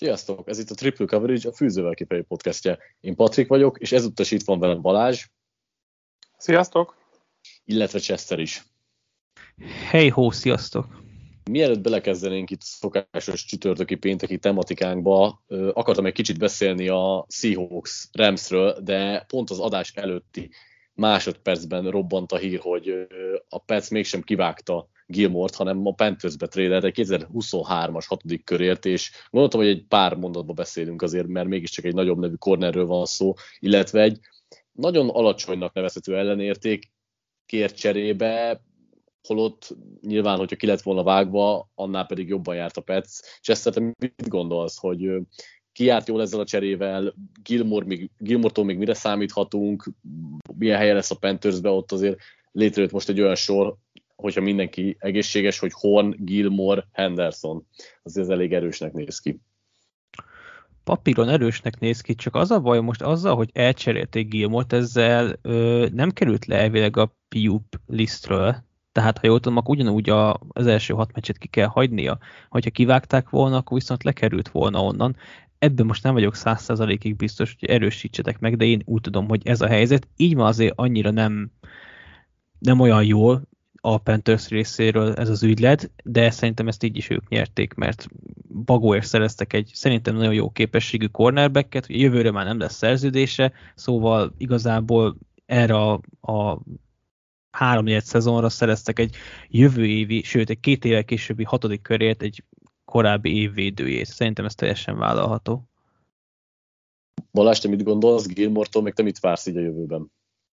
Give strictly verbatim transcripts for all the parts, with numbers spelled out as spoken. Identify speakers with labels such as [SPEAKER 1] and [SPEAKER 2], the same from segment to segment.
[SPEAKER 1] Sziasztok! Ez itt a Triple Coverage, a Fűzővel Kifejező podcastje. Én Patrik vagyok, és ezúttal is itt van velem Balázs.
[SPEAKER 2] Sziasztok!
[SPEAKER 1] Illetve Chester is.
[SPEAKER 3] Hey ho, sziasztok!
[SPEAKER 1] Mielőtt belekezdenénk itt szokásos csütörtöki pénteki tematikánkba, akartam egy kicsit beszélni a Seahawks Ramsről, de pont az adás előtti másodpercben robbant a hír, hogy a Pats mégsem kivágta Gilmore-t, hanem a Panthersbe trédelt egy kétezer-huszonhármas hatodik körért, és gondoltam, hogy egy pár mondatba beszélünk azért, mert mégiscsak egy nagyobb nevű cornerről van szó, illetve egy nagyon alacsonynak nevezhető ellenérték kért cserébe, holott nyilván, hogyha ki lett volna vágva, annál pedig jobban járt a Pats. Chester, te mit gondolsz, hogy ki járt jól ezzel a cserével, Gilmore még, Gilmore-tól még mire számíthatunk, milyen helye lesz a Panthersbe, ott azért létrejött most egy olyan sor, hogyha mindenki egészséges, hogy Horn, Gilmore, Henderson. Azért ez elég erősnek néz ki.
[SPEAKER 3] Papíron erősnek néz ki, csak az a baj most azzal, hogy elcserélték Gilmore-t, ezzel ö, nem került le elvileg a P U P listről. Tehát, ha jól tudom, akkor ugyanúgy a, az első hat meccset ki kell hagynia. Hogyha kivágták volna, akkor viszont lekerült volna onnan. Ebben most nem vagyok száz százalékig biztos, hogy erősítsetek meg, de én úgy tudom, hogy ez a helyzet. Így van azért annyira nem, nem olyan jól a Panthers részéről ez az ügylet, de szerintem ezt így is ők nyerték, mert Bagóért szereztek egy szerintem nagyon jó képességű cornerbacket, hogy jövőre már nem lesz szerződése, szóval igazából erre a, a három-négy szezonra szereztek egy jövő évi, sőt egy két évvel későbbi hatodik körért egy korábbi évvédőjét. Szerintem ez teljesen vállalható.
[SPEAKER 1] Balázs, te mit gondolsz Gilmore-tól, meg te mit vársz így a jövőben?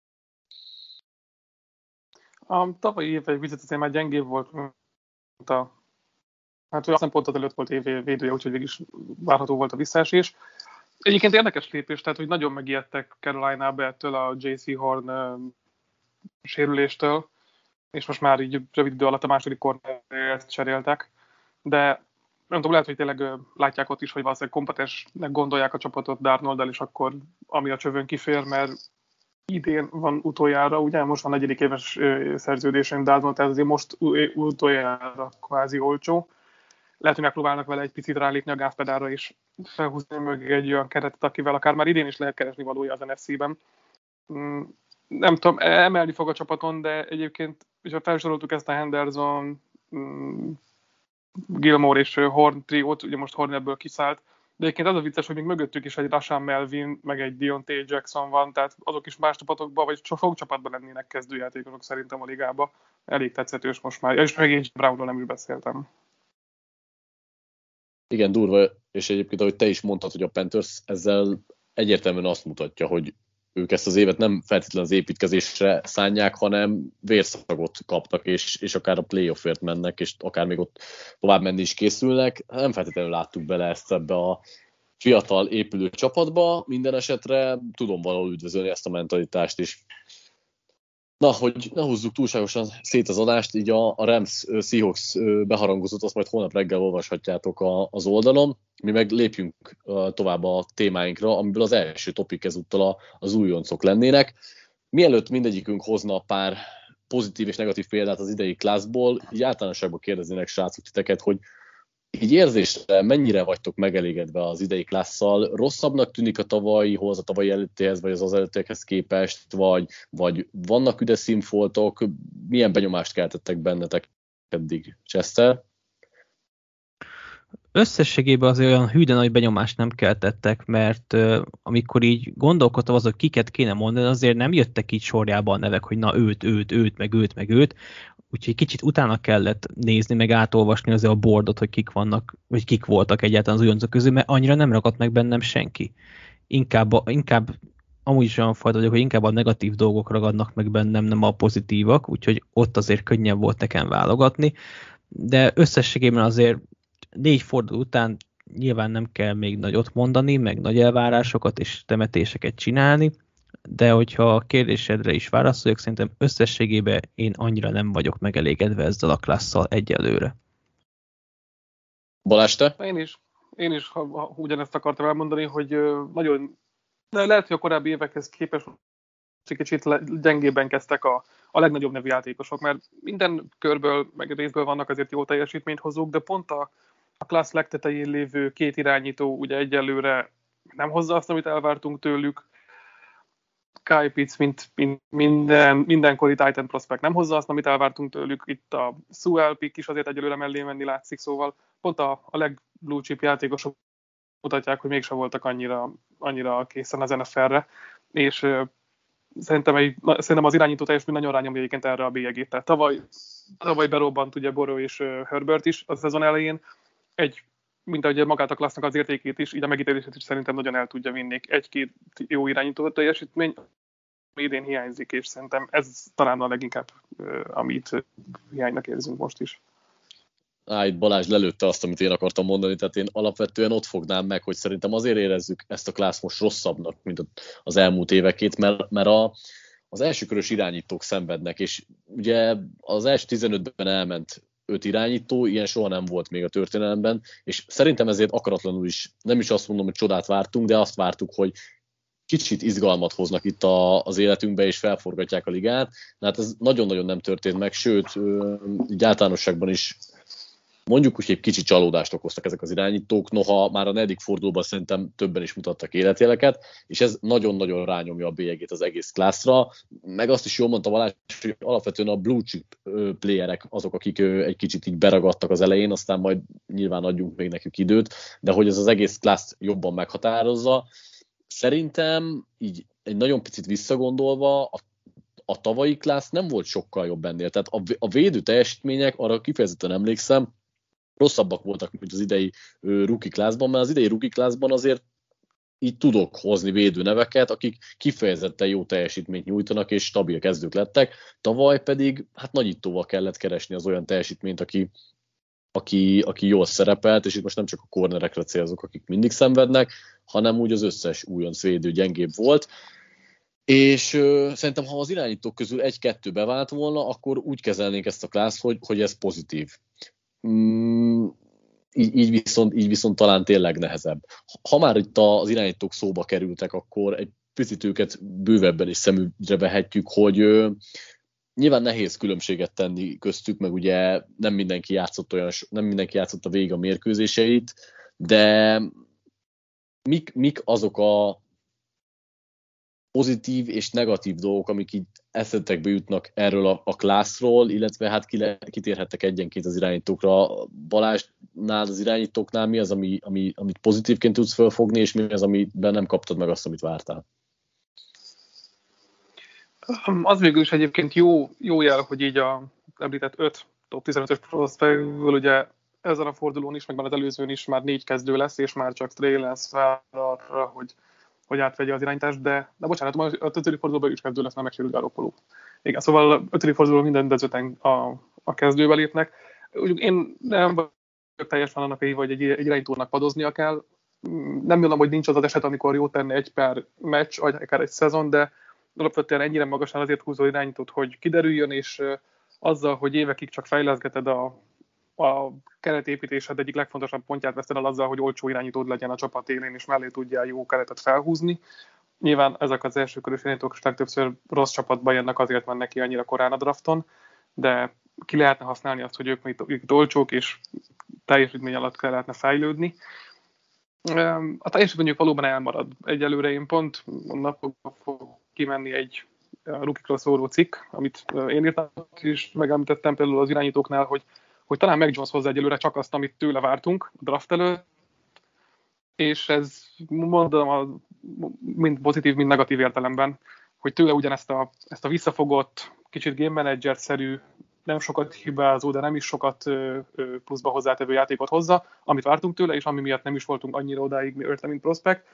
[SPEAKER 2] A tavalyi évek vizet azért már gyengébb volt, mint a, hát olyan szempontot előtt volt évvédője, úgyhogy végig is várható volt a visszaesés. Egyébként érdekes lépés, tehát hogy nagyon megijedtek Carolina-ba ettől a J C Horn uh, sérüléstől, és most már így rövid idő alatt a második cornerért cseréltek, de nem tudom, lehet, hogy tényleg uh, látják ott is, hogy valószínűleg kompetensnek gondolják a csapatot Darnold-el, és akkor ami a csövön kifér, mert idén van utoljára, ugye most van negyedik éves szerződésén Darnold, tehát azért most utoljára kvázi olcsó. Lehet, hogy megpróbálnak vele egy picit rálépni a gázpedálra, és felhúzni mögé egy olyan keretet, akivel akár már idén is lehet keresni valója az N F C-ben. Nem tudom, emelni fog a csapaton, de egyébként, és ha felsoroltuk ezt a Henderson, Gilmore és Horn triót, ugye most Horn ebből kiszállt, de egyébként az a vicces, hogy még mögöttük is egy Rashaan Melvin, meg egy Deontay Jackson van, tehát azok is más csapatokban, vagy sok csapatban lennének kezdőjátékosok szerintem a ligába. Elég tetszetős most már. Ja, és még egy Brownról nem is beszéltem.
[SPEAKER 1] Igen, durva, és egyébként, ahogy te is mondtad, hogy a Panthers ezzel egyértelműen azt mutatja, hogy ők ezt az évet nem feltétlenül az építkezésre szánják, hanem vérszagot kaptak, és, és akár a playoffért mennek, és akár még ott tovább menni is készülnek. Nem feltétlenül láttuk bele ezt ebbe a fiatal épülő csapatba, minden esetre tudom valahol üdvözölni ezt a mentalitást is. Na, hogy ne húzzuk túlságosan szét az adást, így a, a Rams Seahawks beharangozott, azt majd holnap reggel olvashatjátok a, az oldalon. Mi meg lépjünk tovább a témáinkra, amiből az első topik ezúttal a, az újoncok lennének. Mielőtt mindegyikünk hozna pár pozitív és negatív példát az idei classból, így általánosságban kérdeznének srácok titeket, hogy így érzésre mennyire vagytok megelégedve az idei klasszal? Rosszabbnak tűnik a tavalyihoz, a tavalyi előttéhez, vagy az az előttéhez képest, vagy, vagy vannak üde színfoltok? Milyen benyomást keltettek bennetek eddig, Chester?
[SPEAKER 3] Összességében azért olyan hű de nagy benyomást nem keltettek, mert uh, amikor így gondolkodtam azok, kiket kéne mondani, azért nem jöttek így sorjában a nevek, hogy na őt, őt, őt, meg őt, meg őt. Úgyhogy kicsit utána kellett nézni, meg átolvasni azért a boardot, hogy kik vannak, vagy kik voltak egyáltalán az újoncok közül, mert annyira nem ragadt meg bennem senki. Inkább, a, inkább amúgy is olyan fajta vagyok, hogy inkább a negatív dolgok ragadnak meg bennem, nem a pozitívak, úgyhogy ott azért könnyebb volt nekem válogatni. De összességében azért négy forduló után nyilván nem kell még nagyot mondani, meg nagy elvárásokat és temetéseket csinálni, de hogyha a kérdésedre is válaszoljak, szerintem összességében én annyira nem vagyok megelégedve ezzel a klasszal egyelőre.
[SPEAKER 1] Balázs, te?
[SPEAKER 2] Én is, én is ha, ha ugyanezt akartam elmondani, hogy nagyon, de lehet, hogy a korábbi évekhez képest kicsit gyengébben kezdtek a, a legnagyobb nevű játékosok, mert minden körből, meg részből vannak azért jó teljesítményt hozók, de pont a a klassz legtetején lévő két irányító ugye egyelőre nem hozza azt, amit elvártunk tőlük. Kyle Pitts, mint, mint minden, mindenkori Titan prospect nem hozza azt, amit elvártunk tőlük. Itt a Sewell pick is azért egyelőre mellé menni látszik, szóval pont a, a legblue chip játékosok mutatják, hogy mégsem voltak annyira, annyira készen az en ef el-re, és uh, szerintem, egy, szerintem az irányító teljesítmény nagyon rányomja egyébként erre a bélyegét. Tehát tavaly, tavaly berobbant ugye Burrow és uh, Herbert is a szezon elején, egy, mint ahogy magát a klassznak az értékét is, így a megítélését is szerintem nagyon el tudja vinni. Egy-két jó irányító teljesítmény, ami idén hiányzik, és szerintem ez talán a leginkább, uh, amit hiánynak érzünk most is.
[SPEAKER 1] Á, itt Balázs lelőtte azt, amit én akartam mondani, tehát én alapvetően ott fognám meg, hogy szerintem azért érezzük ezt a klassz most rosszabbnak, mint az elmúlt évekét, mert, mert a, az elsőkörös irányítók szenvednek, és ugye az első tizenötben elment öt irányító, ilyen soha nem volt még a történelemben, és szerintem ezért akaratlanul is, nem is azt mondom, hogy csodát vártunk, de azt vártuk, hogy kicsit izgalmat hoznak itt a, az életünkbe, és felforgatják a ligát. Na, hát ez nagyon-nagyon nem történt meg, sőt, így általánosságban is mondjuk úgy, hogy egy kicsi csalódást okoztak ezek az irányítók, noha már a negyedik fordulóban szerintem többen is mutattak életjeleket, és ez nagyon-nagyon rányomja a bélyegét az egész klasszra, meg azt is jól mondta Balázs, hogy alapvetően a blue chip playerek azok, akik egy kicsit így beragadtak az elején, aztán majd nyilván adjunk még nekük időt, de hogy ez az egész klassz jobban meghatározza. Szerintem így egy nagyon picit visszagondolva, a a tavalyi klassz nem volt sokkal jobb ennél. Tehát a, a védő teljesítmények, arra kifejezetten emlékszem, rosszabbak voltak, mint az idei uh, rookie classban, mert az idei rookie classban azért így tudok hozni védőneveket, akik kifejezetten jó teljesítményt nyújtanak, és stabil kezdők lettek. Tavaly pedig hát nagyítóval kellett keresni az olyan teljesítményt, aki, aki, aki jól szerepelt, és itt most nem csak a cornerekre célzok, akik mindig szenvednek, hanem úgy az összes újonc védő gyengébb volt. És ö, szerintem, ha az irányítók közül egy-kettő bevált volna, akkor úgy kezelnénk ezt a klaszt, hogy, hogy ez pozitív. Mm, így, így, viszont, így viszont talán tényleg nehezebb. Ha már itt az irányítók szóba kerültek, akkor egy picit őket bővebben is szemügyre vehetjük, hogy ö, nyilván nehéz különbséget tenni köztük, meg ugye nem mindenki játszott, olyan, nem mindenki játszott a végig a mérkőzéseit, de mik, mik azok a pozitív és negatív dolgok, amik így eszetekbe jutnak erről a, a klasszról, illetve hát kitérhettek egyenként az irányítókra. Balázsnál, az irányítóknál mi az, ami, ami, amit pozitívként tudsz felfogni, és mi az, amiben nem kaptad meg azt, amit vártál?
[SPEAKER 2] Az végül is egyébként jó, jó jel, hogy így a említett öt top tizenötös prospectből ugye ezen a fordulón is, meg már az előzőn is már négy kezdő lesz, és már csak Trey lesz fel arra, hogy hogy átvegye az irányítást, de, de bocsánat, a ötödik fordulóban is kezdő lesz, mert megsérült Garoppolo. Igen, szóval a ötödik fordulóban minden dezőten a, a kezdőbe lépnek. Úgy, én nem vagyok teljesen annak éve, hogy egy, egy irányítónak padoznia kell. Nem mondom, hogy nincs az az eset, amikor jó tenne egy pár meccs, vagy akár egy szezon, de alapvetően ennyire magasan azért húzó irányítót, hogy kiderüljön, és azzal, hogy évekig csak fejleszgeted a, a keretépítésed egyik legfontosabb pontját veszed el azzal, hogy olcsó irányítód legyen a csapat élén, és mellé tudjál jó keretet felhúzni. Nyilván ezek az elsőkörös irányítók legtöbbször rossz csapatba jönnek, azért mennek ki annyira korán a drafton, de ki lehetne használni azt, hogy ők még ők olcsók, és teljesítmény alatt kell lehetne fejlődni. A teljesítményük valóban elmarad. Egyelőre én pont napokban fog kimenni egy rookie-król szóló cikk, amit én írtam, és megemlítettem például az irányítóknál, hogy hogy talán Mac Jones hozza egyelőre csak azt, amit tőle vártunk a draft előtt, és ez mondom, a, mind pozitív, mind negatív értelemben, hogy tőle ugyanezt a, ezt a visszafogott, kicsit game manager-szerű, nem sokat hibázó, de nem is sokat ö, ö, pluszba hozzátevő játékot hozza, amit vártunk tőle, és ami miatt nem is voltunk annyira odáig érte, mint prospect.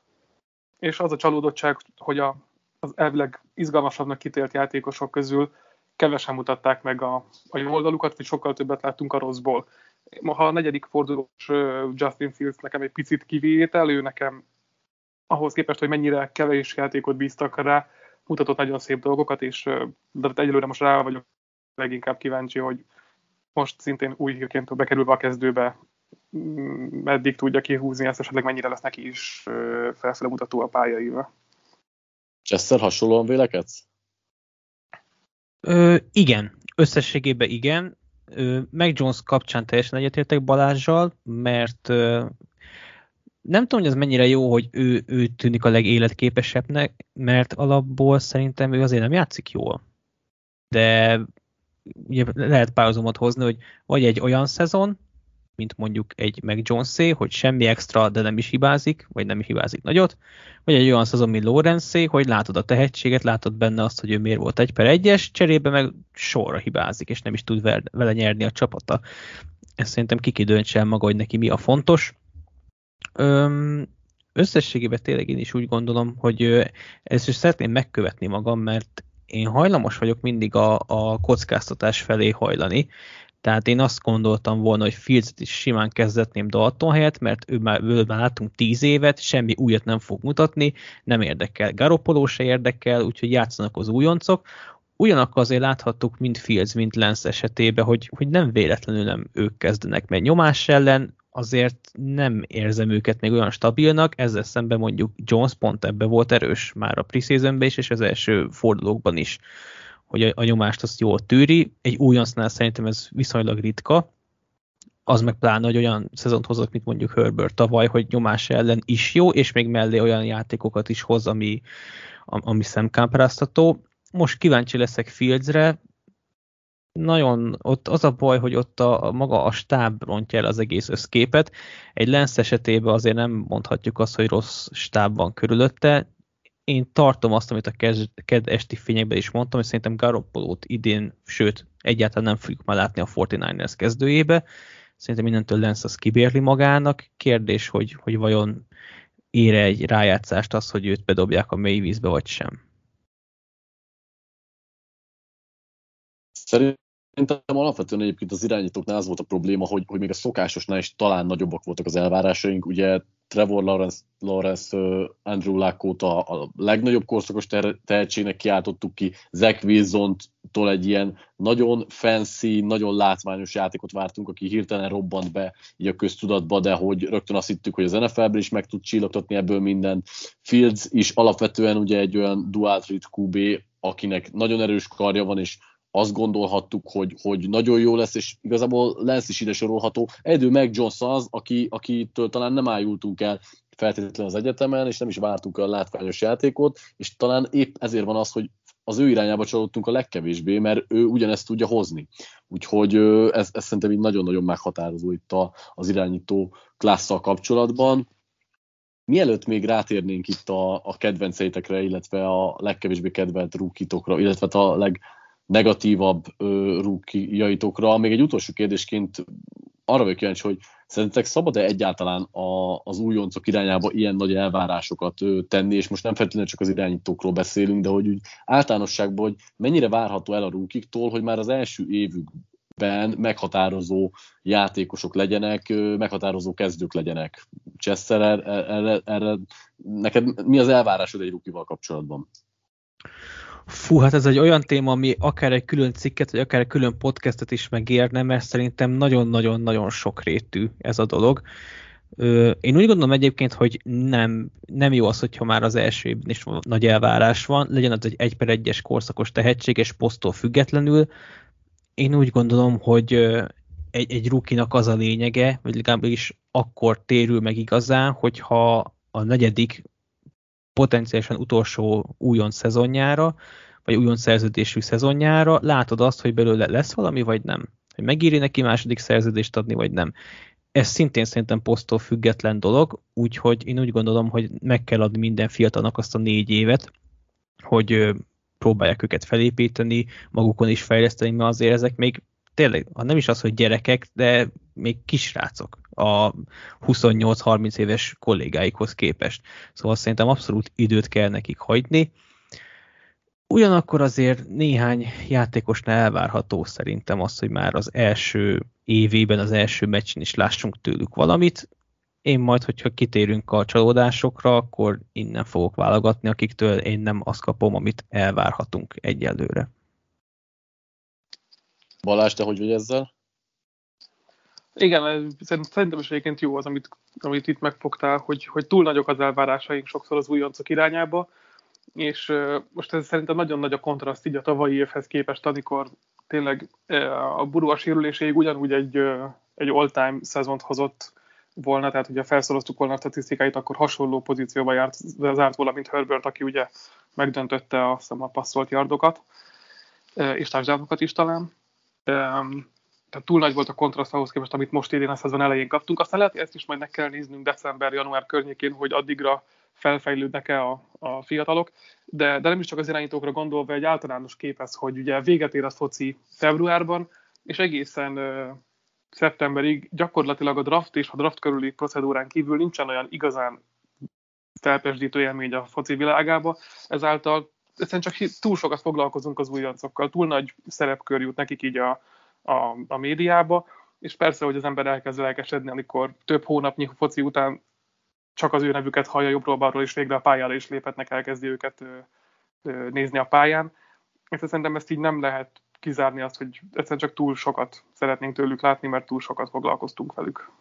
[SPEAKER 2] És az a csalódottság, hogy a, az elvileg izgalmasabbnak kitélt játékosok közül kevesen mutatták meg a, a jó oldalukat, vagy sokkal többet láttunk a rosszból. Ha a negyedik fordulós Justin Fields nekem egy picit kivétel, ő nekem ahhoz képest, hogy mennyire kevés játékot bíztak rá, mutatott nagyon szép dolgokat, és de egyelőre most rá vagyok leginkább kíváncsi, hogy most szintén új hírként bekerülve a kezdőbe, meddig tudja kihúzni ezt, esetleg mennyire lesz neki is felfele mutató a pályaival.
[SPEAKER 1] Chester, hasonlóan vélekedsz?
[SPEAKER 3] Ö, igen, összességében igen. Mac Jones kapcsán teljesen egyetértek Balázssal, mert nem tudom, hogy ez mennyire jó, hogy ő, ő tűnik a legéletképesebbnek, mert alapból szerintem ő azért nem játszik jól. De ugye lehet párhuzamot hozni, hogy vagy egy olyan szezon, mint mondjuk egy Mac Jones-é, hogy semmi extra, de nem is hibázik, vagy nem is hibázik nagyot, vagy egy olyan szezon, mint Lawrence-é, hogy látod a tehetséget, látod benne azt, hogy ő miért volt egy per egyes, cserébe meg sorra hibázik, és nem is tud vele nyerni a csapata. Ezt szerintem kiki döntse el maga, hogy neki mi a fontos. Öm, összességében tényleg én is úgy gondolom, hogy ezt is szeretném megkövetni magam, mert én hajlamos vagyok mindig a, a kockáztatás felé hajlani. Tehát én azt gondoltam volna, hogy Fields-et is simán kezdetném Dalton helyett, mert ő már, ő már látunk tíz évet, semmi újat nem fog mutatni, nem érdekel. Garoppolo se érdekel, úgyhogy játszanak az újoncok. Ugyanakkor azért láthattuk mind Fields, mind Lance esetében, hogy, hogy nem véletlenül nem ők kezdenek, mert nyomás ellen azért nem érzem őket még olyan stabilnak, ezzel szemben mondjuk Jones pont ebbe volt erős már a preseasonben is, és az első fordulókban is, hogy a, a nyomást azt jól tűri. Egy újoncnál szerintem ez viszonylag ritka, az meg pláne, hogy olyan szezont hozott, mint mondjuk Herbert tavaly, hogy nyomás ellen is jó, és még mellé olyan játékokat is hoz, ami, ami szemkápráztató. Most kíváncsi leszek Fieldsre, nagyon, ott az a baj, hogy ott a, a maga a stáb rontja el az egész összképet. Egy Lance esetében azért nem mondhatjuk azt, hogy rossz stáb van körülötte. Én tartom azt, amit a kedd esti fényekben is mondtam, hogy szerintem Garoppolót idén, sőt, egyáltalán nem fogjuk már látni a negyvenkilencesek kezdőjébe. Szerintem mindentől Lance az kibérli magának. Kérdés, hogy, hogy vajon ér egy rájátszást az, hogy őt bedobják a mély vízbe, vagy sem.
[SPEAKER 1] Szerintem alapvetően egyébként az irányítóknál az volt a probléma, hogy, hogy még a szokásosnál is talán nagyobbak voltak az elvárásaink. Ugye Trevor Lawrence, Lawrence Andrew Luck-ot a, a legnagyobb korszakos tehetségnek kiáltottuk ki, Zach Wilson-tól egy ilyen nagyon fancy, nagyon látványos játékot vártunk, aki hirtelen robbant be így a köztudatba, de hogy rögtön azt hittük, hogy az en ef el-ben is meg tud csillogtatni ebből mindent. Fields is alapvetően ugye egy olyan dual threat kú bé, akinek nagyon erős karja van, és azt gondolhattuk, hogy, hogy nagyon jó lesz, és igazából Lance is ide sorolható. Egyedül Mac Jones az, aki, akitől talán nem ájultunk el feltétlenül az egyetemen, és nem is vártunk a látványos játékot, és talán épp ezért van az, hogy az ő irányába csalódtunk a legkevésbé, mert ő ugyanezt tudja hozni. Úgyhogy ez, ez szerintem így nagyon-nagyon meghatározó itt a, az irányító klasszal kapcsolatban. Mielőtt még rátérnénk itt a, a kedvenceitekre, illetve a legkevésbé kedvelt rúkitokra, illetve a leg negatívabb rúkiaitokra. Még egy utolsó kérdésként arra vagyok kíváncsi, hogy szerintetek szabad-e egyáltalán a, az újoncok irányába ilyen nagy elvárásokat ö, tenni, és most nem feltétlenül csak az irányítókról beszélünk, de hogy úgy általánosságban, hogy mennyire várható el a rúkiktól, hogy már az első évükben meghatározó játékosok legyenek, ö, meghatározó kezdők legyenek. Chester, erre, erre neked mi az elvárásod egy rúkival kapcsolatban?
[SPEAKER 3] Fú, hát ez egy olyan téma, ami akár egy külön cikket, vagy akár egy külön podcastet is megérne, mert szerintem nagyon-nagyon-nagyon sokrétű ez a dolog. Én úgy gondolom egyébként, hogy nem, nem jó az, hogyha már az első évben is nagy elvárás van, legyen az egy egy per egyes korszakos tehetséges poszttól függetlenül. Én úgy gondolom, hogy egy, egy rookie-nak az a lényege, vagy legalábbis akkor térül meg igazán, hogyha a negyedik potenciálisan utolsó újonc szezonjára, vagy újonc szerződésű szezonjára látod azt, hogy belőle lesz valami, vagy nem. Hogy megéri neki második szerződést adni, vagy nem. Ez szintén szerintem poszttól független dolog, úgyhogy én úgy gondolom, hogy meg kell adni minden fiatalnak azt a négy évet, hogy próbálják őket felépíteni, magukon is fejleszteni, mert azért ezek még tényleg, nem is az, hogy gyerekek, de még kisrácok a huszonnyolc-harminc éves kollégáikhoz képest. Szóval szerintem abszolút időt kell nekik hagyni. Ugyanakkor azért néhány játékosnál elvárható szerintem az, hogy már az első évében, az első meccsen is lássunk tőlük valamit. Én majd, hogyha kitérünk a csalódásokra, akkor innen fogok válogatni, akiktől én nem azt kapom, amit elvárhatunk egyelőre.
[SPEAKER 1] Balázs, te hogy vagy ezzel?
[SPEAKER 2] Igen, szerintem is egyébként jó az, amit, amit itt megfogtál, hogy, hogy túl nagyok az elvárásaink sokszor az újoncok irányába, és uh, most ez szerintem nagyon nagy a kontraszt így a tavalyi évhez képest, amikor tényleg a Burua sérüléséig ugyanúgy egy, egy all-time szezont hozott volna, tehát ugye felszoroztuk volna a statisztikáit, akkor hasonló pozícióban járt, zárt volna, mint Herbert, aki ugye megdöntötte azt hiszem a passzolt yardokat, és touchdownokat is talán. Tehát túl nagy volt a kontraszt ahhoz képest, amit most idén a szezon elején kaptunk. Aztán lehet, hogy ezt is majd meg kell néznünk december-január környékén, hogy addigra felfejlődnek-e a, a fiatalok, de, de nem is csak az irányítókra gondolva, egy általános kép ez, hogy ugye véget ér a foci februárban, és egészen uh, szeptemberig gyakorlatilag a draft és a draft körüli procedúrán kívül nincsen olyan igazán felpesdítő élmény a foci világába, ezáltal egyszerűen csak túl sokat foglalkozunk az újoncokkal, túl nagy szerepkör jut nekik így a, a, a médiába, és persze, hogy az ember elkezd lelkesedni, amikor több hónapnyi foci után csak az ő nevüket hallja jobbról-balról, és végre a pályára is léphetnek, elkezdi őket ö, ö, nézni a pályán. És szerintem ezt így nem lehet kizárni azt, hogy egyszerűen csak túl sokat szeretnénk tőlük látni, mert túl sokat foglalkoztunk velük.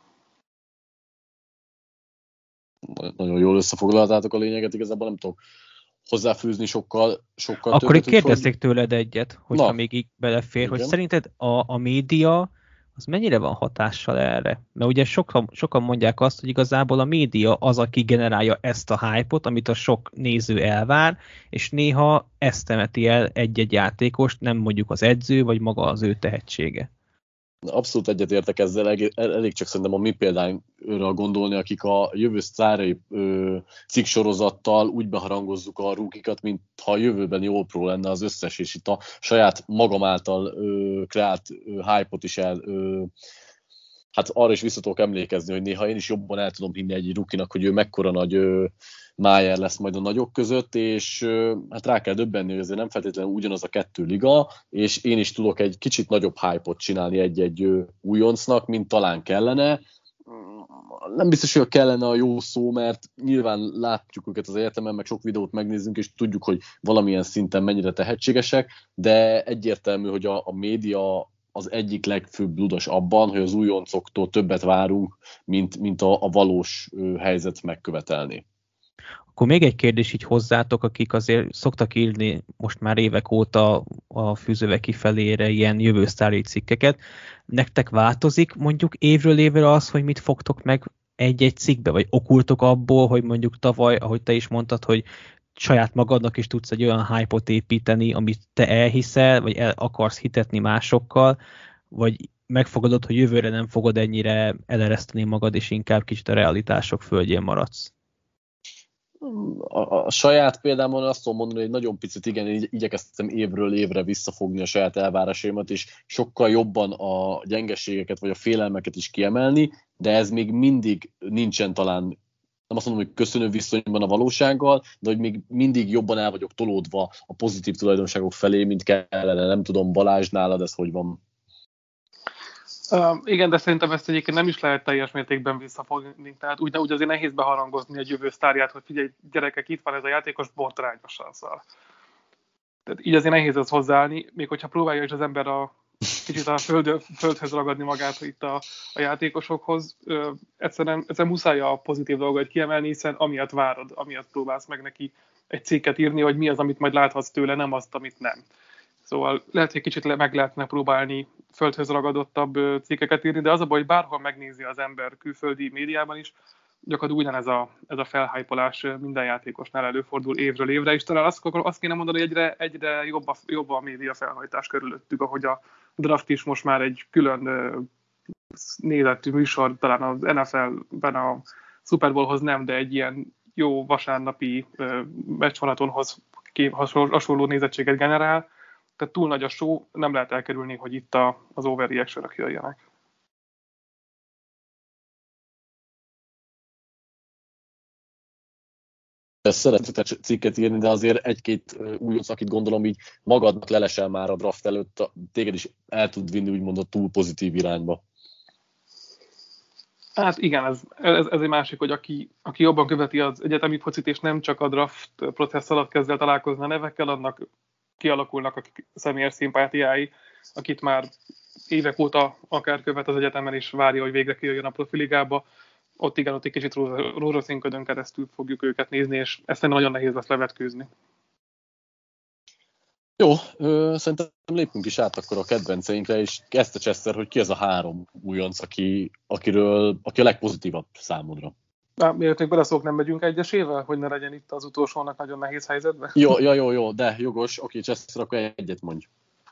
[SPEAKER 1] Nagyon jól összefoglaltátok a lényeget, igazából nem tudok hozzáfűzni sokkal, sokkal
[SPEAKER 3] Akkor
[SPEAKER 1] többet.
[SPEAKER 3] itt kérdezték tőled egyet, hogyha Na. még így belefér,
[SPEAKER 1] Igen.
[SPEAKER 3] hogy szerinted a, a média az mennyire van hatással erre? Mert ugye sokan, sokan mondják azt, hogy igazából a média az, aki generálja ezt a hype-ot, amit a sok néző elvár, és néha ezt temeti el egy-egy játékost, nem mondjuk az edző, vagy maga az ő tehetsége.
[SPEAKER 1] Abszolút egyetértek ezzel, elég csak szerintem a mi példányra gondolni, akik a jövő sztárai cikksorozattal úgy beharangozzuk a rúkikat, mint ha a jövőben jó pró lenne az összes, és itt a saját magam által ö, kreált ö, hype-ot is el, ö, hát arra is vissza tudok emlékezni, hogy néha én is jobban el tudom hinni egy rukinak, hogy ő mekkora nagy ö, májer lesz majd a nagyok között, és hát rá kell döbbenni, hogy azért nem feltétlenül ugyanaz a kettő liga, és én is tudok egy kicsit nagyobb hype-ot csinálni egy-egy újoncnak, mint talán kellene. Nem biztos, hogy kellene a jó szó, mert nyilván látjuk őket az egyetemen, meg sok videót megnézzünk, és tudjuk, hogy valamilyen szinten mennyire tehetségesek, de egyértelmű, hogy a, a média az egyik legfőbb ludas abban, hogy az újoncoktól többet várunk, mint, mint a, a valós helyzet megkövetelni.
[SPEAKER 3] Akkor még egy kérdés így hozzátok, akik azért szoktak írni most már évek óta a fűzőve kifelére ilyen jövősztári cikkeket. Nektek változik mondjuk évről évre az, hogy mit fogtok meg egy-egy cikkbe, vagy okultok abból, hogy mondjuk tavaly, ahogy te is mondtad, hogy saját magadnak is tudsz egy olyan hype-ot építeni, amit te elhiszel, vagy el akarsz hitetni másokkal, vagy megfogadod, hogy jövőre nem fogod ennyire elereszteni magad, és inkább kicsit a realitások földjén maradsz.
[SPEAKER 1] A, a saját példámon azt tudom mondani, hogy nagyon picit igen, igy- igyekeztem évről évre visszafogni a saját elvárásaimat, és sokkal jobban a gyengeségeket vagy a félelmeket is kiemelni, de ez még mindig nincsen talán, nem azt mondom, hogy köszönő viszonyban a valósággal, de hogy még mindig jobban el vagyok tolódva a pozitív tulajdonságok felé, mint kellene. Nem tudom, Balázs, nálad ez hogy van?
[SPEAKER 2] Uh, igen, de szerintem ezt egyébként nem is lehet teljes mértékben visszafogni. Tehát úgy, úgy azért nehéz beharangozni egy jövő sztárját, hogy figyelj, gyerekek, itt van ez a játékos, botrányosan szar. Tehát így azért nehéz ez hozzáállni, még hogyha próbálja is az ember a kicsit a föld, földhöz ragadni magát itt a, a játékosokhoz. Uh, egyszerűen, egyszerűen muszáj a pozitív dolgot kiemelni, hiszen amiatt várod, amiatt próbálsz meg neki egy cikket írni, hogy mi az, amit majd láthatsz tőle, nem azt, amit nem. Szóval lehet, hogy kicsit meg lehetne próbálni földhöz ragadottabb cikkeket írni, de az a baj, hogy bárhol megnézi az ember külföldi médiában is, gyakorlatilag ugyanez a, ez a felhájpolás minden játékosnál előfordul évről évre, és talán azt, azt kéne mondani, hogy egyre, egyre jobb, a, jobb a média felhajtás körülöttük, ahogy a draft is most már egy külön nézettű műsor, talán az en ef el-ben a Super Bowlhoz nem, de egy ilyen jó vasárnapi meccsvonatonhoz hasonló nézettséget generál. Tehát túl nagy a show, nem lehet elkerülni, hogy itt a, az overreaction-ök jöjjenek.
[SPEAKER 1] Szeretek cikket írni, de azért egy-két újonc, akit gondolom így magadnak lelesel már a draft előtt, téged is el tud vinni úgymond a túl pozitív irányba.
[SPEAKER 2] Hát igen, ez, ez, ez egy másik, hogy aki, aki jobban követi az egyetemi focit, és nem csak a draft processz alatt kezd el találkozni a nevekkel, annak kialakulnak a személyes szimpátiái, akit már évek óta akár követ az egyetemen, és várja, hogy végre kijöjjön a profiligába. Ott igen, ott egy kicsit rózsaszínködön keresztül fogjuk őket nézni, és ezt nagyon nehéz lesz levetkőzni.
[SPEAKER 1] Jó, ö, szerintem lépünk is át akkor a kedvenceinkre, és kezdte Chester, hogy ki az a három újonc, aki, akiről, aki a legpozitívabb számodra.
[SPEAKER 2] Na, miért még beleszólok, nem megyünk egyesével, hogy ne legyen itt az utolsónak nagyon nehéz helyzetben?
[SPEAKER 1] Jó, jó, jó, jó, de jogos, oké, Chester, akkor egyet mondj.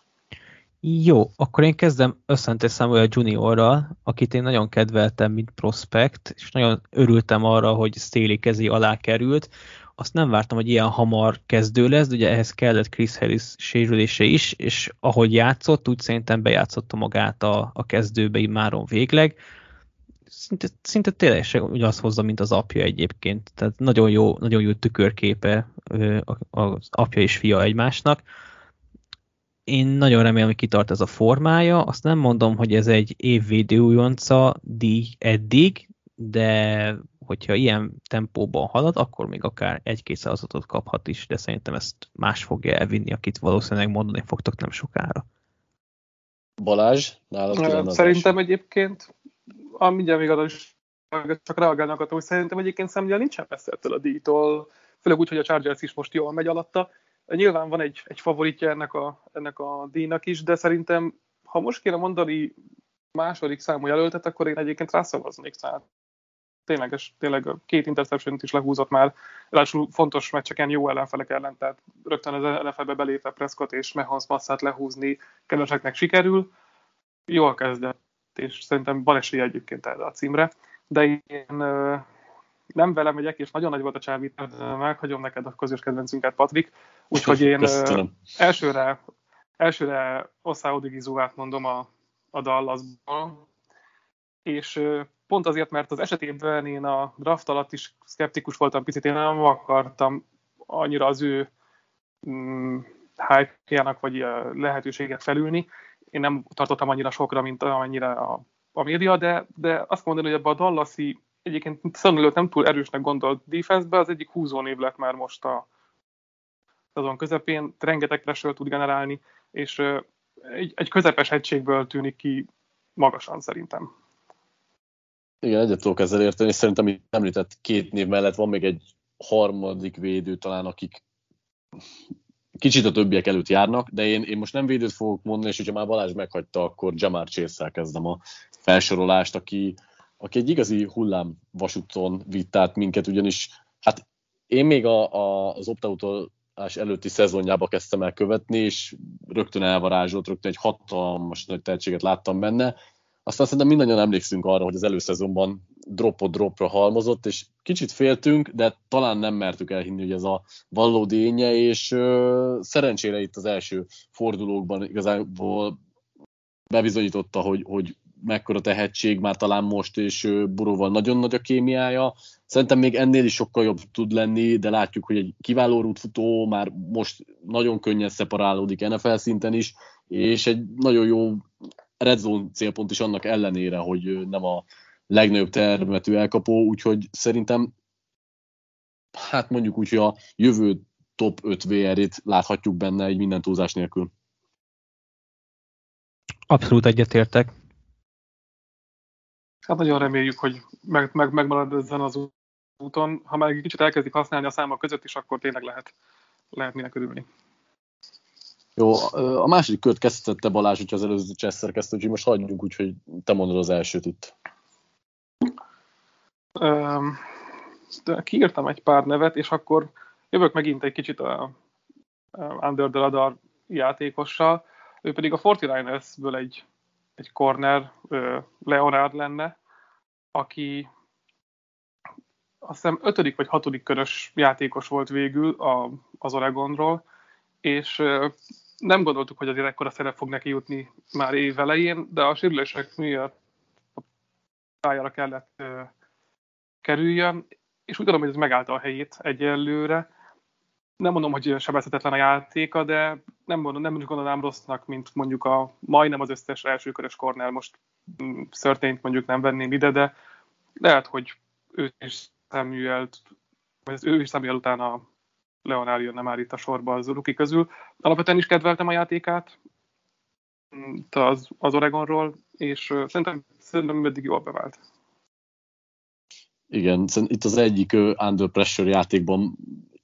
[SPEAKER 3] Jó, akkor én kezdem Asante Samuel juniorral, akit én nagyon kedveltem, mint prospect, és nagyon örültem arra, hogy Staley kezé alá került. Azt nem vártam, hogy ilyen hamar kezdő lesz, de ugye ehhez kellett Chris Harris sérülése is, és ahogy játszott, úgy szerintem bejátszotta magát a, a kezdőbe immáron végleg. Szinte, szinte tényleg azt hozza, mint az apja egyébként. Tehát nagyon jó, nagyon jó tükörképe az apja és fia egymásnak. Én nagyon remélem, hogy kitart ez a formája. Azt nem mondom, hogy ez egy évvédő újonca díj eddig, de hogyha ilyen tempóban halad, akkor még akár egy-két százatot kaphat is, de szerintem ezt más fogja elvinni, akit valószínűleg mondani fogtok nem sokára.
[SPEAKER 1] Balázs, nálad
[SPEAKER 2] szerintem egyébként, ah, mindjárt még adom is, csak reagálnak attól, hogy szerintem egyébként Samuel nincsen messze ettől a díjtól, főleg úgy, hogy a Chargers is most jól megy alatta. Nyilván van egy, egy favoritja ennek a, ennek a díjnak is, de szerintem, ha most kéne mondani második számú jelöltet, akkor én egyébként rászavaznék. Tehát tényleges, tényleg két interception-t is lehúzott már, ráadásul fontos meccseken jó ellenfelek ellen, tehát rögtön az en ef el-be belépve Prescott és Mahomes masszát lehúzni keveseknek sikerül. Jól kezdett, és szerintem van esélye egyébként erre a címre, de én nem velem megyek, és nagyon nagy volt a csábít, meghagyom neked a közös kedvencünket, Patrik, úgyhogy én Köszönöm. elsőre, elsőre Ossá Odigizuvát mondom a, a Dallasból, és pont azért, mert az esetében én a draft alatt is szkeptikus voltam picit, én nem akartam annyira az ő mm, hype-jának vagy lehetőséget felülni, én nem tartottam annyira sokra, mint amennyire a, a média, de, de azt mondani, hogy ebben a Dallasi egyébként szanulőt nem túl erősnek gondolt defense-be, az egyik húzónév lett már most a azon közepén, rengeteg pressure tud generálni, és egy, egy közepes egységből tűnik ki magasan szerintem.
[SPEAKER 1] Igen, egyet tudok ezzel érteni, és szerintem itt említett két név mellett van még egy harmadik védő talán, akik kicsit a többiek előtt járnak, de én, én most nem védőt fogok mondani, és hogyha már Balázs meghagyta, akkor Jamar Chase-szel kezdem a felsorolást, aki aki egy igazi hullámvasúton vitt át minket, ugyanis hát én még a, a, az opt-outolás előtti szezonjába kezdtem el követni, és rögtön elvarázsolt, rögtön egy hatalmas nagy tehetséget láttam benne. Aztán szerintem mindannyian emlékszünk arra, hogy az előszezonban dropot dropra halmozott, és kicsit féltünk, de talán nem mertük elhinni, hogy ez a valódi énje, és ö, szerencsére itt az első fordulókban igazából bebizonyította, hogy, hogy mekkora tehetség már talán most, és Burrowval nagyon nagy a kémiája. Szerintem még ennél is sokkal jobb tud lenni, de látjuk, hogy egy kiváló rútfutó már most nagyon könnyen szeparálódik en ef el szinten is, és egy nagyon jó red zone célpont is annak ellenére, hogy nem a legnagyobb termetű elkapó, úgyhogy szerintem hát mondjuk úgy, hogy a jövő top öt vé er-ét láthatjuk benne egy minden túlzás nélkül.
[SPEAKER 3] Abszolút egyetértek.
[SPEAKER 2] Hát nagyon reméljük, hogy meg, meg, megmarad ezen az úton. Ha már egy kicsit elkezdik használni a számok között is, akkor tényleg lehet, lehet minek örülni.
[SPEAKER 1] Jó, a második kört kezdette Balázs, hogyha az előző Chester kezdte, úgyhogy most hagyjuk úgy, hogy te mondod az elsőt itt.
[SPEAKER 2] Um, de kiírtam egy pár nevet, és akkor jövök megint egy kicsit a, a Under the Radar játékossal. Ő pedig a negyvenkilencersből egy egy corner uh, Leonard lenne, aki azt hiszem ötödik vagy hatodik körös játékos volt végül a, az Oregonról, és uh, nem gondoltuk, hogy azért ekkora szerep fog neki jutni már év elején, de a sérülések miatt a pályára kellett uh, kerüljön, és úgy gondolom, hogy ez megállta a helyét egyelőre. Nem mondom, hogy sebezhetetlen a játéka, de nem, mondom, nem gondolnám rossznak, mint mondjuk a majdnem az összes elsőkörös corner, most Surtaint mondjuk nem venném ide, de lehet, hogy ő is Samuelt, vagy ő is Samuel után a Leonard jönne már itt a sorba az rookie közül. Alapvetően is kedveltem a játékát az, az Oregonról, és szerintem, szerintem eddig jól bevált.
[SPEAKER 1] Igen, itt az egyik under pressure játékban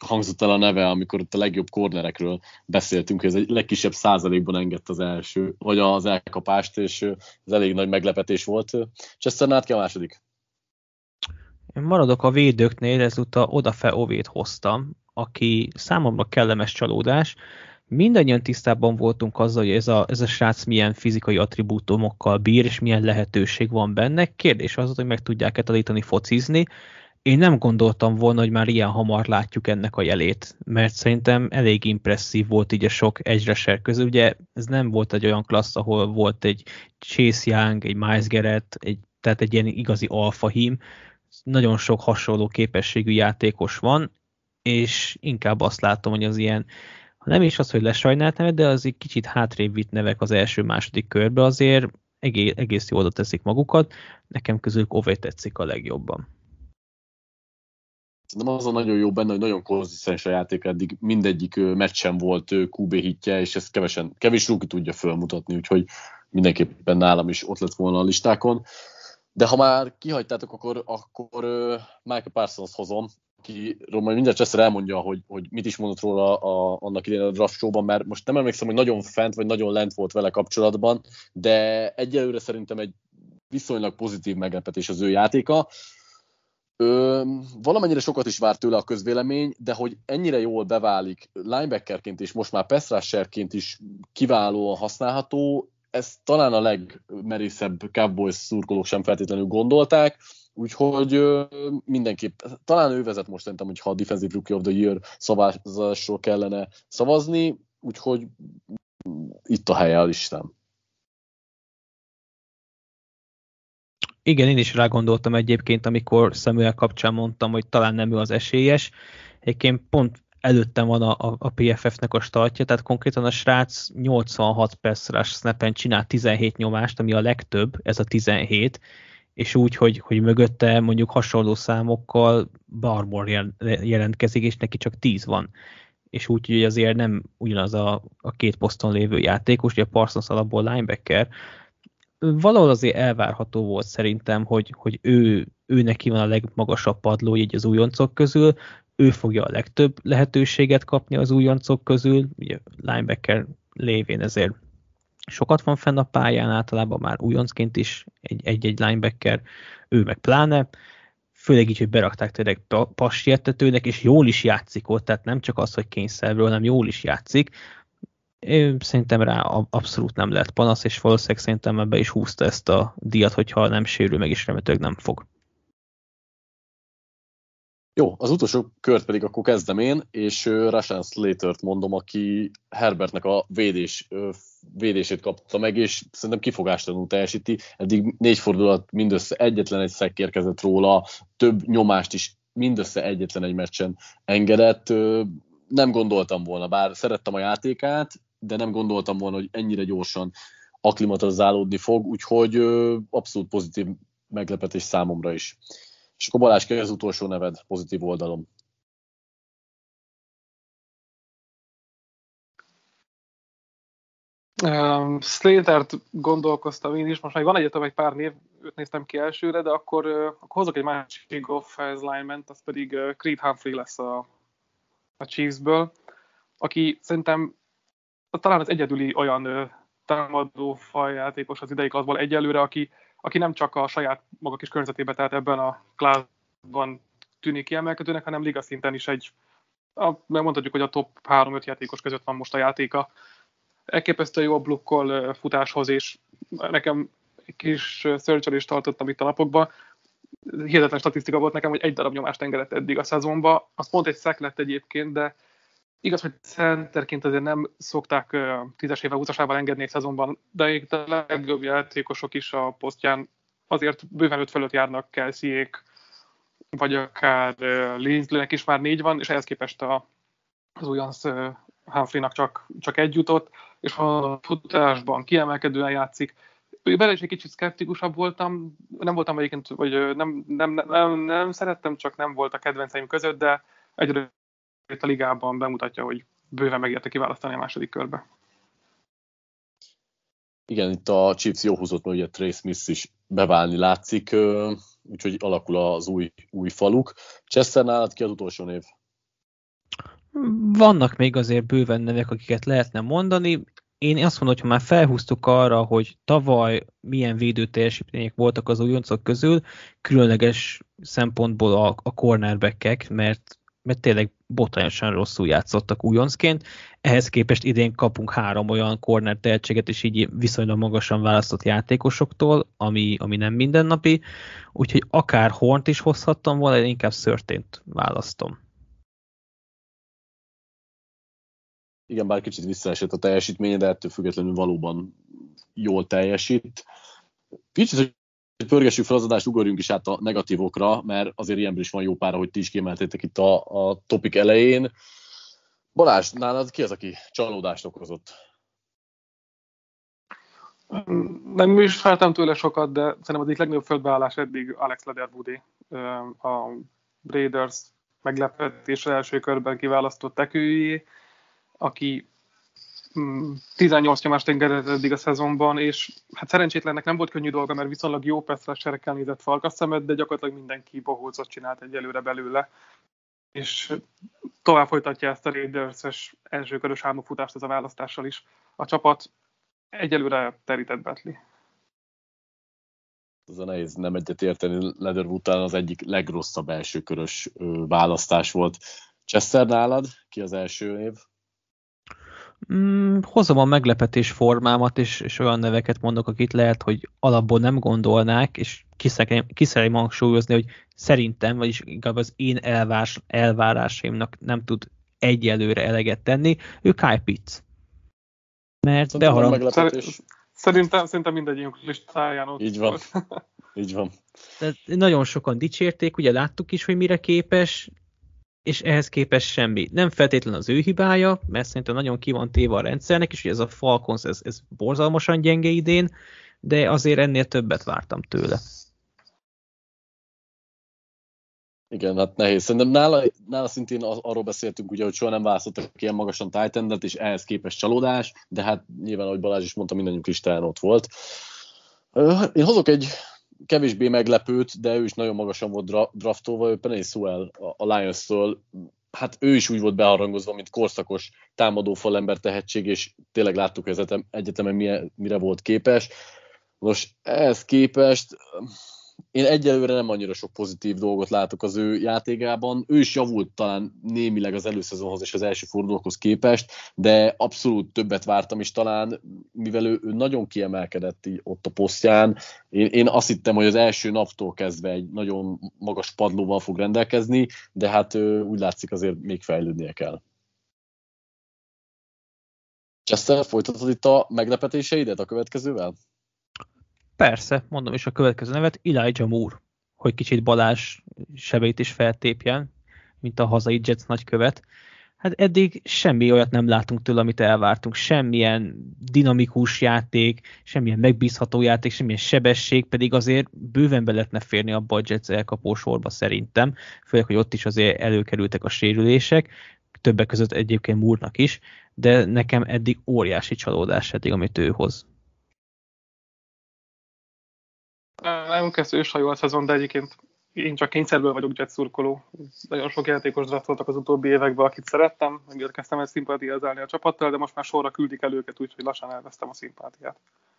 [SPEAKER 1] hangzott el a neve, amikor ott a legjobb kornerekről beszéltünk, hogy ez egy legkisebb százalékban engedte az első, vagy az elkapást, és ez elég nagy meglepetés volt. Chester ki a második?
[SPEAKER 3] Én maradok a védőknél, ezúttal Odafe Ovét hoztam, aki számomra kellemes csalódás. Mindannyian tisztában voltunk azzal, hogy ez a, ez a srác milyen fizikai attribútumokkal bír, és milyen lehetőség van benne. Kérdés az, hogy meg tudják-e tanítani focizni. Én nem gondoltam volna, hogy már ilyen hamar látjuk ennek a jelét, mert szerintem elég impresszív volt így a sok edge-rusher közül. Ugye ez nem volt egy olyan klassz, ahol volt egy Chase Young, egy Myles Garrett, egy, tehát egy ilyen igazi alfa hím. Nagyon sok hasonló képességű játékos van, és inkább azt látom, hogy az ilyen, nem is az, hogy lesajnált nevek, de az egy kicsit hátrébb vitt nevek az első-második körbe, azért egész, egész jól oda teszik magukat. Nekem közülük Ové tetszik a legjobban.
[SPEAKER 1] Szerintem az a nagyon jó benne, hogy nagyon konzisztens a játék, eddig mindegyik meccsen volt kú bé hitje, és ezt kevesen, kevés rookie tudja fölmutatni, úgyhogy mindenképpen nálam is ott lett volna a listákon. De ha már kihagytátok, akkor, akkor uh, Michael Parsons hozom, akiről majd mindjárt Chester elmondja, hogy, hogy mit is mondott róla a, annak idején a draft showban, mert most nem emlékszem, hogy nagyon fent vagy nagyon lent volt vele kapcsolatban, de egyelőre szerintem egy viszonylag pozitív meglepetés az ő játéka. Ö, valamennyire sokat is várt tőle a közvélemény, de hogy ennyire jól beválik linebackerként és most már pass rusherként is kiválóan használható, ez talán a legmerészebb Cowboys szurkolók sem feltétlenül gondolták, úgyhogy ö, mindenképp, talán ő vezet most szerintem, hogyha a Defensive Rookie of the Year szavazásról kellene szavazni, úgyhogy itt a helye a listán.
[SPEAKER 3] Igen, én is rágondoltam egyébként, amikor Samuel kapcsán mondtam, hogy talán nem ő az esélyes. Egyébként pont előttem van a, a, a pé ef ef-nek a startja, tehát konkrétan a srác nyolcvanhat pass rush snapen csinál tizenhét nyomást, ami a legtöbb, ez a tizenhét, és úgy, hogy, hogy mögötte mondjuk hasonló számokkal Barmore jelentkezik, és neki csak tíz van. És úgy, hogy azért nem ugyanaz a, a két poszton lévő játékos, ugye a Parsons alapból linebacker, valahol azért elvárható volt szerintem, hogy, hogy ő, ő neki van a legmagasabb padló így az újoncok közül, ő fogja a legtöbb lehetőséget kapni az újoncok közül, ugye linebacker lévén ezért sokat van fenn a pályán, általában már újoncként is egy-egy linebacker, ő meg pláne, főleg így, hogy berakták tényleg passértetőnek, és jól is játszik ott, tehát nem csak az, hogy kényszerből, hanem jól is játszik. Én szerintem rá abszolút nem lehet panasz, és valószínűleg szerintem ebbe is húzta ezt a díjat, hogyha nem sérül meg, és remélhetőleg nem fog.
[SPEAKER 1] Jó, az utolsó kört pedig akkor kezdem én, és Rashawn Slatert mondom, aki Herbertnek a védés, védését kapta meg, és szerintem kifogástalanul teljesíti. Eddig négy fordulat mindössze egyetlen egy szekk érkezett róla, több nyomást is mindössze egyetlen egy meccsen engedett. Nem gondoltam volna, bár szerettem a játékát, de nem gondoltam volna, hogy ennyire gyorsan akklimatizálódni fog, úgyhogy abszolút pozitív meglepetés számomra is. És akkor Balázs, ki az utolsó neved pozitív oldalon?
[SPEAKER 2] Um, Slatert gondolkoztam én is, most még van egyetem egy pár név, őt néztem ki elsőre, de akkor, uh, akkor hozok egy másik offense lineman, az pedig uh, Creed Humphrey lesz a, a Chiefsből, aki szerintem talán az egyedüli olyan uh, támadó fajjátékos az idei klasszból egyelőre, aki, aki nem csak a saját maga kis környezetében, tehát ebben a klasszban tűnik kiemelkedőnek, hanem liga szinten is egy, a, megmondhatjuk, hogy a top három-öt játékos között van most a játéka. Elképesztően jó a blokkol futáshoz, és nekem egy kis search-elést tartottam itt a napokban. Hihetetlen statisztika volt nekem, hogy egy darab nyomást engedett eddig a szezonba. Az pont egy sack lett egyébként, de igaz, hogy centerként azért nem szokták tízes éve húszasával engedni egy szezonban, de a legjobb játékosok is a posztján azért bőven öt fölött járnak, Kelseyék, vagy akár Linsleynek is már négy van, és ehhez képest a, az újonc Humphreynak csak, csak egy jutott, és a futásban kiemelkedően játszik. Bele is egy kicsit szkeptikusabb voltam, nem voltam egyébként, vagy nem, nem, nem, nem szerettem, csak nem volt a kedvenceim között, de egyre a ligában bemutatja, hogy bőven megérte kiválasztani a második körbe.
[SPEAKER 1] Igen, itt a Chiefs jó húzott, mert ugye Trey Smith is beválni látszik, úgyhogy alakul az új, új faluk. Chester, nálad ki az utolsó név?
[SPEAKER 3] Vannak még azért bőven nevek, akiket lehetne mondani. Én azt mondom, hogy ha már felhúztuk arra, hogy tavaly milyen védő teljesítmények voltak az újoncok közül, különleges szempontból a, a cornerbackek, mert, mert tényleg botrányosan rosszul játszottak újoncként. Ehhez képest idén kapunk három olyan corner tehetséget, és így viszonylag magasan választott játékosoktól, ami, ami nem mindennapi. Úgyhogy akár Hornt is hozhattam volna, én inkább Surtaint választom.
[SPEAKER 1] Igen, bár kicsit visszaesett a teljesítménye, de ettől függetlenül valóban jól teljesít. Kicsit, hogy pörgessük fel az adást, ugorjunk is át a negatívokra, mert azért ilyenből is van jó pára, hogy ti is kiemeltétek itt a, a topik elején. Balázs, nálad ki az, aki csalódást okozott?
[SPEAKER 2] Nem is feltem tőle sokat, de szerintem az egyik legnagyobb földbeállás eddig Alex Leatherwoodé, a Raiders meglepetésre első körben kiválasztott tekőjé, aki tizennyolc nyomást engedett eddig a szezonban, és hát szerencsétlennek nem volt könnyű dolga, mert viszonylag jó pass-rusherekkel nézett farkasszemet, de gyakorlatilag mindenki bohócot csinált egyelőre belőle, és tovább folytatja ezt a Raiders-es elsőkörös álmokfutást ez a választással is. A csapat egyelőre terített betli.
[SPEAKER 1] Ez a nehéz nem egyet érteni, Leatherwood talán az egyik legrosszabb elsőkörös választás volt. Chester, nálad? Ki az első év?
[SPEAKER 3] Mm, hozom a meglepetés formámat, és, és olyan neveket mondok, akit lehet, hogy alapból nem gondolnák, és kiszerelem hangsúlyozni, hogy szerintem, vagyis inkább az én elvás, elvárásaimnak nem tud egyelőre eleget tenni, ő Kyle Pitts. Mert beharang...
[SPEAKER 2] Szerintem, szerintem mindegyünk listáján ott
[SPEAKER 1] Így van. Így van.
[SPEAKER 3] De nagyon sokan dicsérték, ugye láttuk is, hogy mire képes, és ehhez képest semmi. Nem feltétlenül az ő hibája, mert szerintem nagyon ki van téve a rendszernek, és ugye ez a Falcons, ez, ez borzalmasan gyenge idén, de azért ennél többet vártam tőle.
[SPEAKER 1] Igen, hát nehéz. Szerintem nála, nála szintén arról beszéltünk, ugye, hogy soha nem választottak ilyen magasan tight endet, és ehhez képest csalódás, de hát nyilván, ahogy Balázs is mondta, mindannyiunk listáján ott volt. Én hozok egy kevésbé meglepőt, de ő is nagyon magasan volt draftolva, ő Penei Sewell a Lions-től. Hát ő is úgy volt beharangozva, mint korszakos támadó falember tehetség, és tényleg láttuk, hogy az egyetemen mire volt képes. Most ehhez képest én egyelőre nem annyira sok pozitív dolgot látok az ő játékában. Ő is javult talán némileg az előszezonhoz és az első fordulókhoz képest, de abszolút többet vártam is talán, mivel ő, ő nagyon kiemelkedett így ott a posztján. Én, én azt hittem, hogy az első naptól kezdve egy nagyon magas padlóval fog rendelkezni, de hát úgy látszik azért még fejlődnie kell. Chester, folytatod itt a meglepetéseidet a következővel?
[SPEAKER 3] Persze, mondom is a következő nevet, Elijah Moore, hogy kicsit Balázs sebeit is feltépjen, mint a hazai Jets nagykövet. Hát eddig semmi olyat nem látunk tőle, amit elvártunk. Semmilyen dinamikus játék, semmilyen megbízható játék, semmilyen sebesség, pedig azért bőven be lehetne férni abba a Jets elkapó sorba szerintem, főleg, hogy ott is azért előkerültek a sérülések, többek között egyébként Moore-nak is, de nekem eddig óriási csalódás eddig, amit ő hoz.
[SPEAKER 2] Nem kezdő őshajó a szezon, de egyébként én csak kényszerből vagyok Jets szurkoló. Nagyon sok játékos draftoltak az utóbbi években, akit szerettem, meg kezdtem el szimpátiázálni a csapattal, de most már sorra küldik el őket, úgyhogy lassan elvesztem a szimpátiát.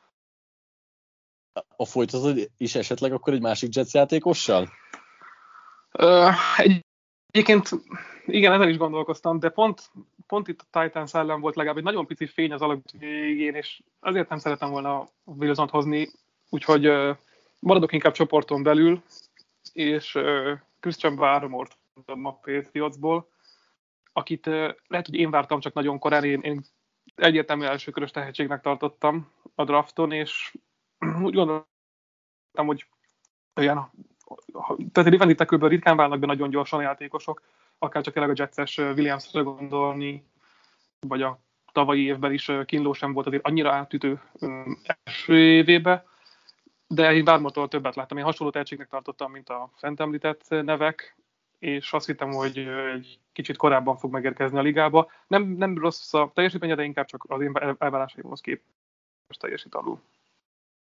[SPEAKER 1] A folytatod is esetleg akkor egy másik Jets játékossal?
[SPEAKER 2] Uh, egy, egyébként igen, ezen is gondolkoztam, de pont, pont itt a Titans ellen volt legalább egy nagyon pici fény az alap végén, és azért nem szeretem volna a Wilsont hozni, úgyhogy uh, maradok inkább csoporton belül, és uh, Christian Barmore-t mondom a Patriotsból, akit uh, lehet, hogy én vártam csak nagyon korán, én, én egyértelmű elsőkörös tehetségnek tartottam a drafton, és úgy gondoltam, hogy olyan, tehát defensive tackle-ből ritkán válnak be nagyon gyorsan a játékosok, akár csak tényleg a Jetses Williamsra gondolni, vagy a tavalyi évben is kínló sem volt azért annyira átütő első évében, de én Barmore-tól többet láttam. Én hasonló tehetségnek tartottam, mint a fent említett nevek, és azt hittem, hogy egy kicsit korábban fog megérkezni a ligába. Nem, nem rossz a teljesítménye, de inkább csak az én elvárásaimhoz képest teljesít alul.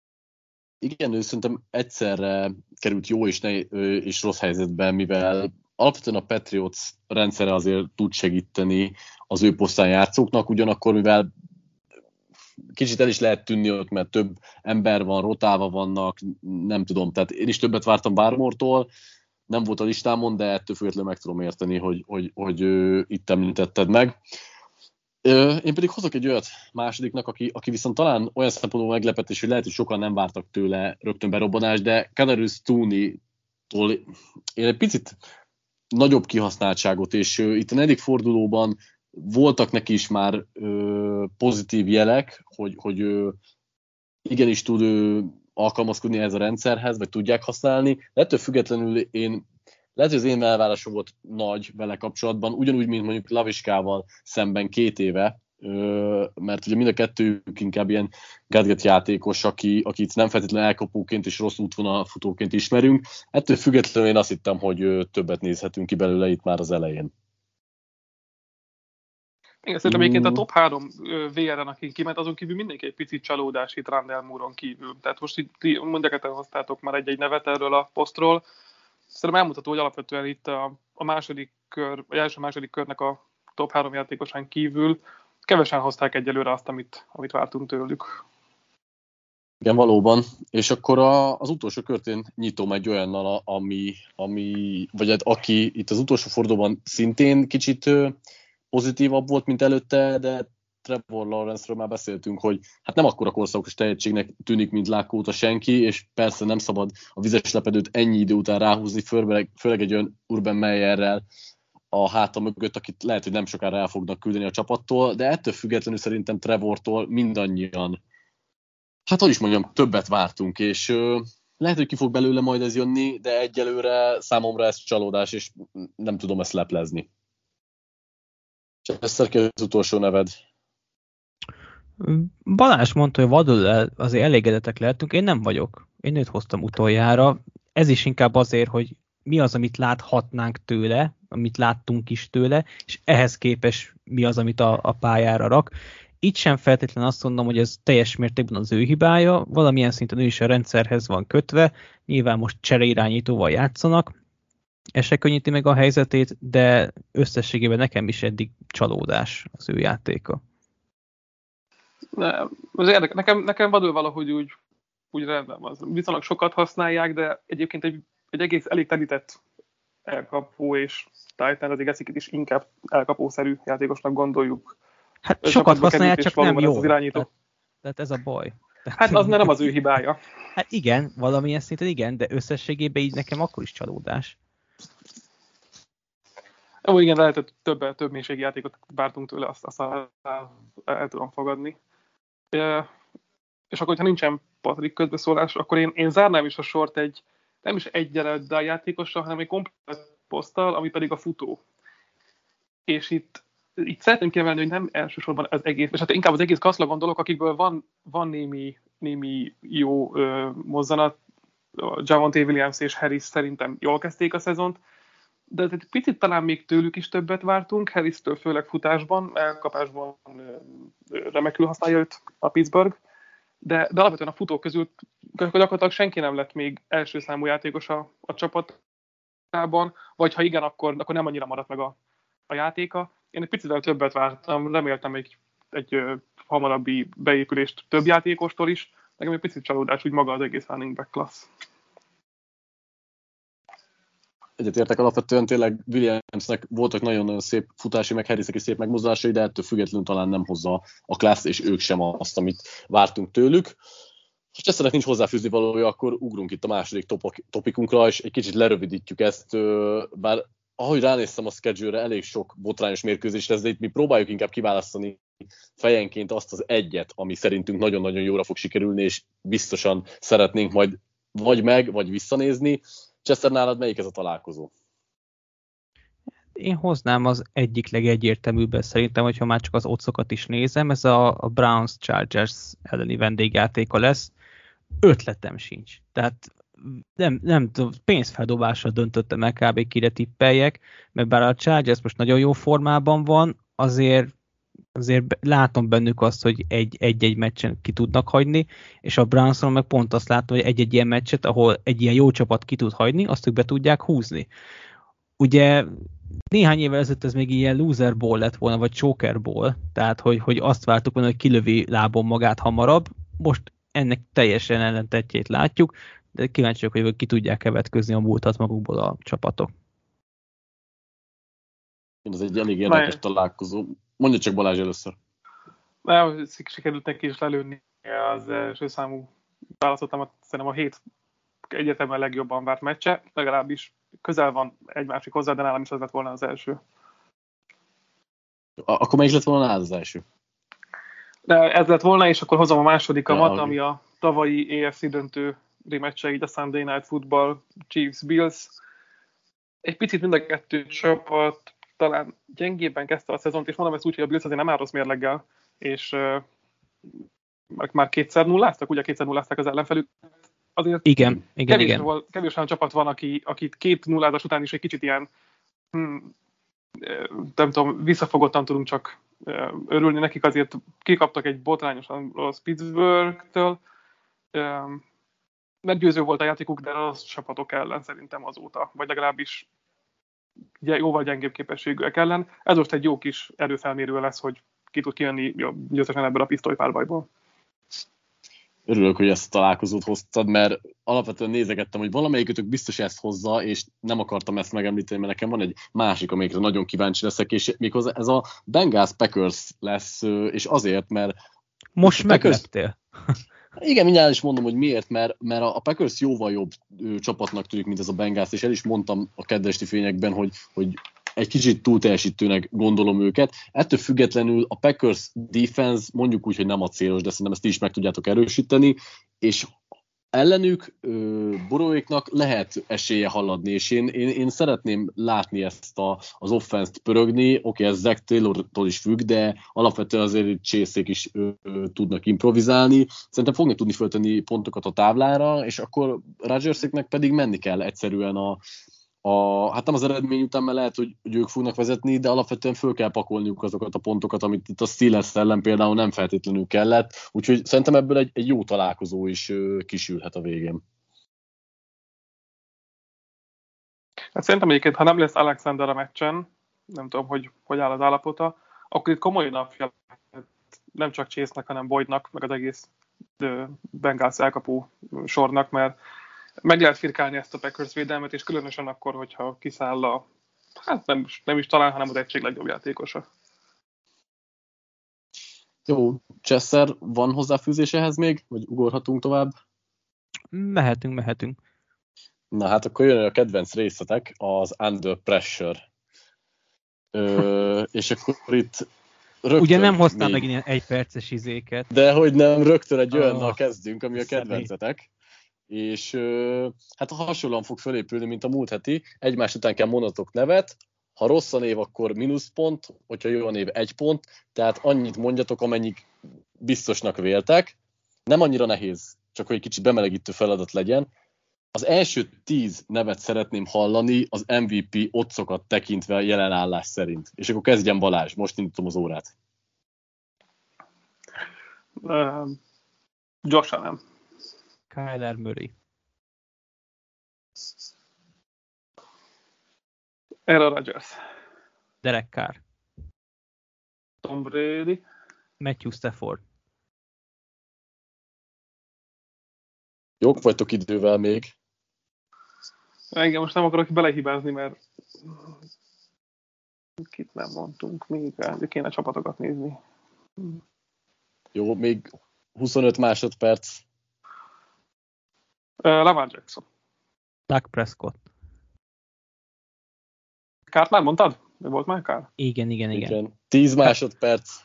[SPEAKER 1] Igen, ő szerintem egyszerre került jó és, ne, és rossz helyzetben, mivel alapvetően a Patriots rendszere azért tud segíteni az ő posztán játszóknak, ugyanakkor mivel kicsit el is lehet tűnni ott, mert több ember van, rotálva vannak, nem tudom, tehát én is többet vártam Barmore-tól, nem volt a listámon, de ettől függetlenül meg tudom érteni, hogy, hogy, hogy ö, itt említetted meg. Ö, én pedig hozok egy olyat másodiknak, aki, aki viszont talán olyan szempontból meglepetés, hogy lehet, hogy sokan nem vártak tőle rögtön berobbanást, de Kadarius Toney-tól én egy picit nagyobb kihasználtságot, és ö, itt a negyedik fordulóban voltak neki is már ö, pozitív jelek, hogy, hogy ö, igenis tud ö, alkalmazkodni ez a rendszerhez, vagy tudják használni, de ettől függetlenül én, lehet, hogy az én elvárásom volt nagy vele kapcsolatban, ugyanúgy, mint mondjuk Laviskával szemben két éve, ö, mert ugye mind a kettőjük inkább ilyen gadget játékos, aki, akit nem feltétlenül elkapóként és rossz útvonalfutóként ismerünk, ettől függetlenül én azt hittem, hogy ö, többet nézhetünk ki belőle itt már az elején.
[SPEAKER 2] Igen, szerintem egyébként a top három vé er en, aki kiment, azon kívül mindenki egy picit csalódás itt Randall Moore-on kívül. Tehát most itt mondjátok, hoztátok már egy-egy nevet erről a posztról. Szerintem elmutató, hogy alapvetően itt a, a második kör, vagy első-második körnek a top három játékosán kívül kevesen hozták egyelőre azt, amit, amit vártunk tőlük.
[SPEAKER 1] Igen, valóban. És akkor a, az utolsó kört én nyitom egy olyannal, ami, ami, vagy hát aki itt az utolsó fordulóban szintén kicsit pozitívabb volt, mint előtte, de Trevor Lawrence-ről már beszéltünk, hogy hát nem akkora korszakos tehetségnek tűnik, mint Lákóta senki, és persze nem szabad a vizes lepedőt ennyi idő után ráhúzni, főleg, főleg egy olyan Urban Meyerrel a háta mögött, akit lehet, hogy nem sokára el fognak küldeni a csapattól, de ettől függetlenül szerintem Trevortól mindannyian, hát hogy is mondjam, többet vártunk, és ö, lehet, hogy ki fog belőle majd ez jönni, de egyelőre számomra ez csalódás, és nem tudom ezt leplezni. Chester, ki az utolsó neved?
[SPEAKER 3] Balázs mondta, hogy vadul azért elégedettek lehetünk, én nem vagyok. Én őt hoztam utoljára. Ez is inkább azért, hogy mi az, amit láthatnánk tőle, amit láttunk is tőle, és ehhez képest mi az, amit a, a pályára rak. Itt sem feltétlenül azt mondom, hogy ez teljes mértékben az ő hibája, valamilyen szinten ő is a rendszerhez van kötve, nyilván most csereirányítóval játszanak, ez se könnyíti meg a helyzetét, de összességében nekem is eddig csalódás az ő játéka.
[SPEAKER 2] Ne, az érdekes. Nekem, nekem vadul valahogy úgy, úgy rendben van. Viszonylag sokat használják, de egyébként egy, egy egész elég telített elkapó és Titan, az Gesicki is inkább elkapószerű játékosnak gondoljuk.
[SPEAKER 3] Hát sokat használják, csak nem jó. Tehát, tehát ez a baj.
[SPEAKER 2] Hát az nem az ő hibája.
[SPEAKER 3] Hát igen, valamilyen szinten igen, de összességében így nekem akkor is csalódás.
[SPEAKER 2] Ó, igen, lehet, hogy több, több mélységi játékot vártunk tőle, azt, azt el, el, el tudom fogadni. E, és akkor, ha nincsen Patrik közbeszólás, akkor én, én zárnám is a sort egy, nem is egy Jared játékossal, hanem egy komplet poszttal, ami pedig a futó. És itt, itt szeretném kiemelni, hogy nem elsősorban az egész, és hát inkább az egész kaszla gondolok, akikből van, van némi, némi jó ö, mozzanat. Javonte Williams és Harris szerintem jól kezdték a szezont, de egy picit talán még tőlük is többet vártunk, Harris-től főleg futásban, elkapásban remekül használja őt a Pittsburgh, de, de alapvetően a futók közül gyakorlatilag senki nem lett még első számú játékos a, a csapatában, vagy ha igen, akkor, akkor nem annyira maradt meg a, a játéka. Én egy picit többet vártam, reméltem egy, egy hamarabbi beépülést több játékostól is, nekem egy picit csalódás, úgy maga az egész running back class.
[SPEAKER 1] Egyetértek, alapvetően tényleg Williamsnek voltak nagyon-nagyon szép futási, meg Harrisnek is szép megmozdulásai, de ettől függetlenül talán nem hozza a class, és ők sem azt, amit vártunk tőlük. Ha Chesternek nincs hozzáfűzni valója, akkor ugrunk itt a második topikunkra, és egy kicsit lerövidítjük ezt, bár ahogy ránéztem a schedule-re, elég sok botrányos mérkőzés lesz, de itt mi próbáljuk inkább kiválasztani fejenként azt az egyet, ami szerintünk nagyon-nagyon jóra fog sikerülni, és biztosan szeretnénk majd vagy meg, vagy visszanézni. Chester, nálad melyik ez a találkozó?
[SPEAKER 3] Én hoznám az egyik legegyértelműbben szerintem, hogyha már csak az odszokat is nézem, ez a, a Browns Chargers elleni vendégjátéka lesz. Ötletem sincs. Tehát nem, nem tudom, pénzfeldobásra döntöttem el kb. Kire tippeljek, mert bár a Chargers most nagyon jó formában van, azért azért látom bennük azt, hogy egy-egy meccsen ki tudnak hagyni, és a Brownson meg pont azt látom, hogy egy-egy ilyen meccset, ahol egy ilyen jó csapat ki tud hagyni, azt ők be tudják húzni. ugye néhány évvel ezelőtt ez még ilyen loser ball lett volna, vagy choker ball, tehát hogy, hogy azt vártuk volna, hogy kilövi lábon magát hamarabb. Most ennek teljesen ellentetjét látjuk, de kíváncsiak, hogy ki tudják-e vetközni a múltat magukból a csapatok.
[SPEAKER 1] Ez egy elég érdekes Na, találkozó. Mondja csak Balázs először.
[SPEAKER 2] Nem, sikerült neki is lelőni az első számú választottam, szerintem a hét egyértelműen legjobban várt meccse, legalábbis közel van egy másik hozzá, de nálam is az lett volna az első.
[SPEAKER 1] Akkor melyik lett volna az első?
[SPEAKER 2] De ez lett volna, és akkor hozom a másodikamat,
[SPEAKER 1] ja,
[SPEAKER 2] ami a tavalyi á ef cé döntő remeccse, így a Sunday Night Football, Chiefs-Bills. Egy picit mind a kettő csapat talán gyengébben kezdte a szezont, és mondom ezt úgy, hogy a Bills azért nem áll rossz mérleggel, és uh, már kétszer nulláztak, ugye kétszer nullázták az ellenfelük. Azért
[SPEAKER 3] igen, igen,
[SPEAKER 2] kevés,
[SPEAKER 3] igen.
[SPEAKER 2] Volt, kevés olyan csapat van, aki, akit két nullázás után is egy kicsit ilyen, hmm, nem tudom, visszafogottan tudunk csak örülni. Nekik azért kikaptak egy botrányosan rossz Pittsburgh-től. Meggyőző volt a játékuk, de rossz csapatok ellen szerintem azóta, vagy legalábbis jóval gyengébb képességűek ellen. Ez most egy jó kis erőfelmérő lesz, hogy ki tud kijönni győztesen ebből a pisztolypárbajból.
[SPEAKER 1] Örülök, hogy ezt a találkozót hoztad, mert alapvetően nézegettem, hogy valamelyikőtök biztos ezt hozza, és nem akartam ezt megemlíteni, mert nekem van egy másik, amikre nagyon kíváncsi leszek, és méghozzá ez a Bengals Packers lesz, és azért, mert...
[SPEAKER 3] Most megleptél.
[SPEAKER 1] Igen, mindjárt is mondom, hogy miért, mert, mert a Packers jóval jobb ő, csapatnak tűnik, mint ez a Bengals, és el is mondtam a kedvesti fényekben, hogy, hogy egy kicsit túlteljesítőnek gondolom őket. Ettől függetlenül a Packers defense mondjuk úgy, hogy nem a célos, de szerintem ezt is meg tudjátok erősíteni, és ellenük Burrowéknak lehet esélye haladni, és én, én, én szeretném látni ezt a, az offense-t pörögni. Oké, okay, ez Zach Taylortól is függ, de alapvetően azért Chase-ék is ö, ö, tudnak improvizálni. Szerintem fognak tudni föltenni pontokat a táblára, és akkor Rodgerséknek pedig menni kell egyszerűen a A, hát nem az eredmény után, mert lehet, hogy, hogy ők fognak vezetni, de alapvetően föl kell pakolniuk azokat a pontokat, amit itt a Steelers ellen például nem feltétlenül kellett, úgyhogy szerintem ebből egy, egy jó találkozó is ö, kisülhet a végén.
[SPEAKER 2] Hát szerintem egyébként, ha nem lesz Alexander a meccsen, nem tudom, hogy hogy áll az állapota, akkor itt komoly napja nem csak Chase-nek, hanem Boydnak, meg az egész Bengals elkapó sornak, mert meg lehet firkálni ezt a Packers védelmet, és különösen akkor, hogyha kiszáll a, hát nem, nem is talán, hanem az egység legjobb játékosa.
[SPEAKER 1] Jó, Chesser, van hozzáfűzés ehhez még? Vagy ugorhatunk tovább?
[SPEAKER 3] Mehetünk, mehetünk.
[SPEAKER 1] Na hát akkor jön a kedvenc részletek, az Under Pressure. Ö, és akkor itt rögtön...
[SPEAKER 3] Ugye nem hoztál
[SPEAKER 1] még...
[SPEAKER 3] meg ilyen egyperces izéket.
[SPEAKER 1] De hogy nem, rögtön egy olyannal
[SPEAKER 3] oh,
[SPEAKER 1] kezdünk, ami a kedvencetek. És hát hasonlóan fog fölépülni, mint a múlt heti. Egymás után kell mondatok nevet, ha rossz a név, akkor mínuszpont, hogyha jó a név, egy pont, tehát annyit mondjatok, amennyit biztosnak véltek. Nem annyira nehéz, csak hogy egy kicsit bemelegítő feladat legyen. Az első tíz nevet szeretném hallani az em vé pé oddszokat tekintve jelenállás szerint. És akkor kezdjen Balázs, most indítom az órát.
[SPEAKER 2] Uh, gyorsan nem.
[SPEAKER 3] Kyler Murray.
[SPEAKER 2] Aaron Rodgers.
[SPEAKER 3] Derek Carr.
[SPEAKER 2] Tom Brady.
[SPEAKER 3] Matthew Stafford.
[SPEAKER 1] Jók vagytok idővel még.
[SPEAKER 2] Igen, most nem akarok belehibázni, mert kit nem mondtunk még, de kéne csapatokat nézni.
[SPEAKER 1] Jó, még huszonöt másodperc.
[SPEAKER 2] Uh, Lamar Jackson.
[SPEAKER 3] Dak Prescott.
[SPEAKER 2] Kárt már mondtad? Mi volt már Kár?
[SPEAKER 3] Igen, igen, igen. igen.
[SPEAKER 1] tíz másodperc.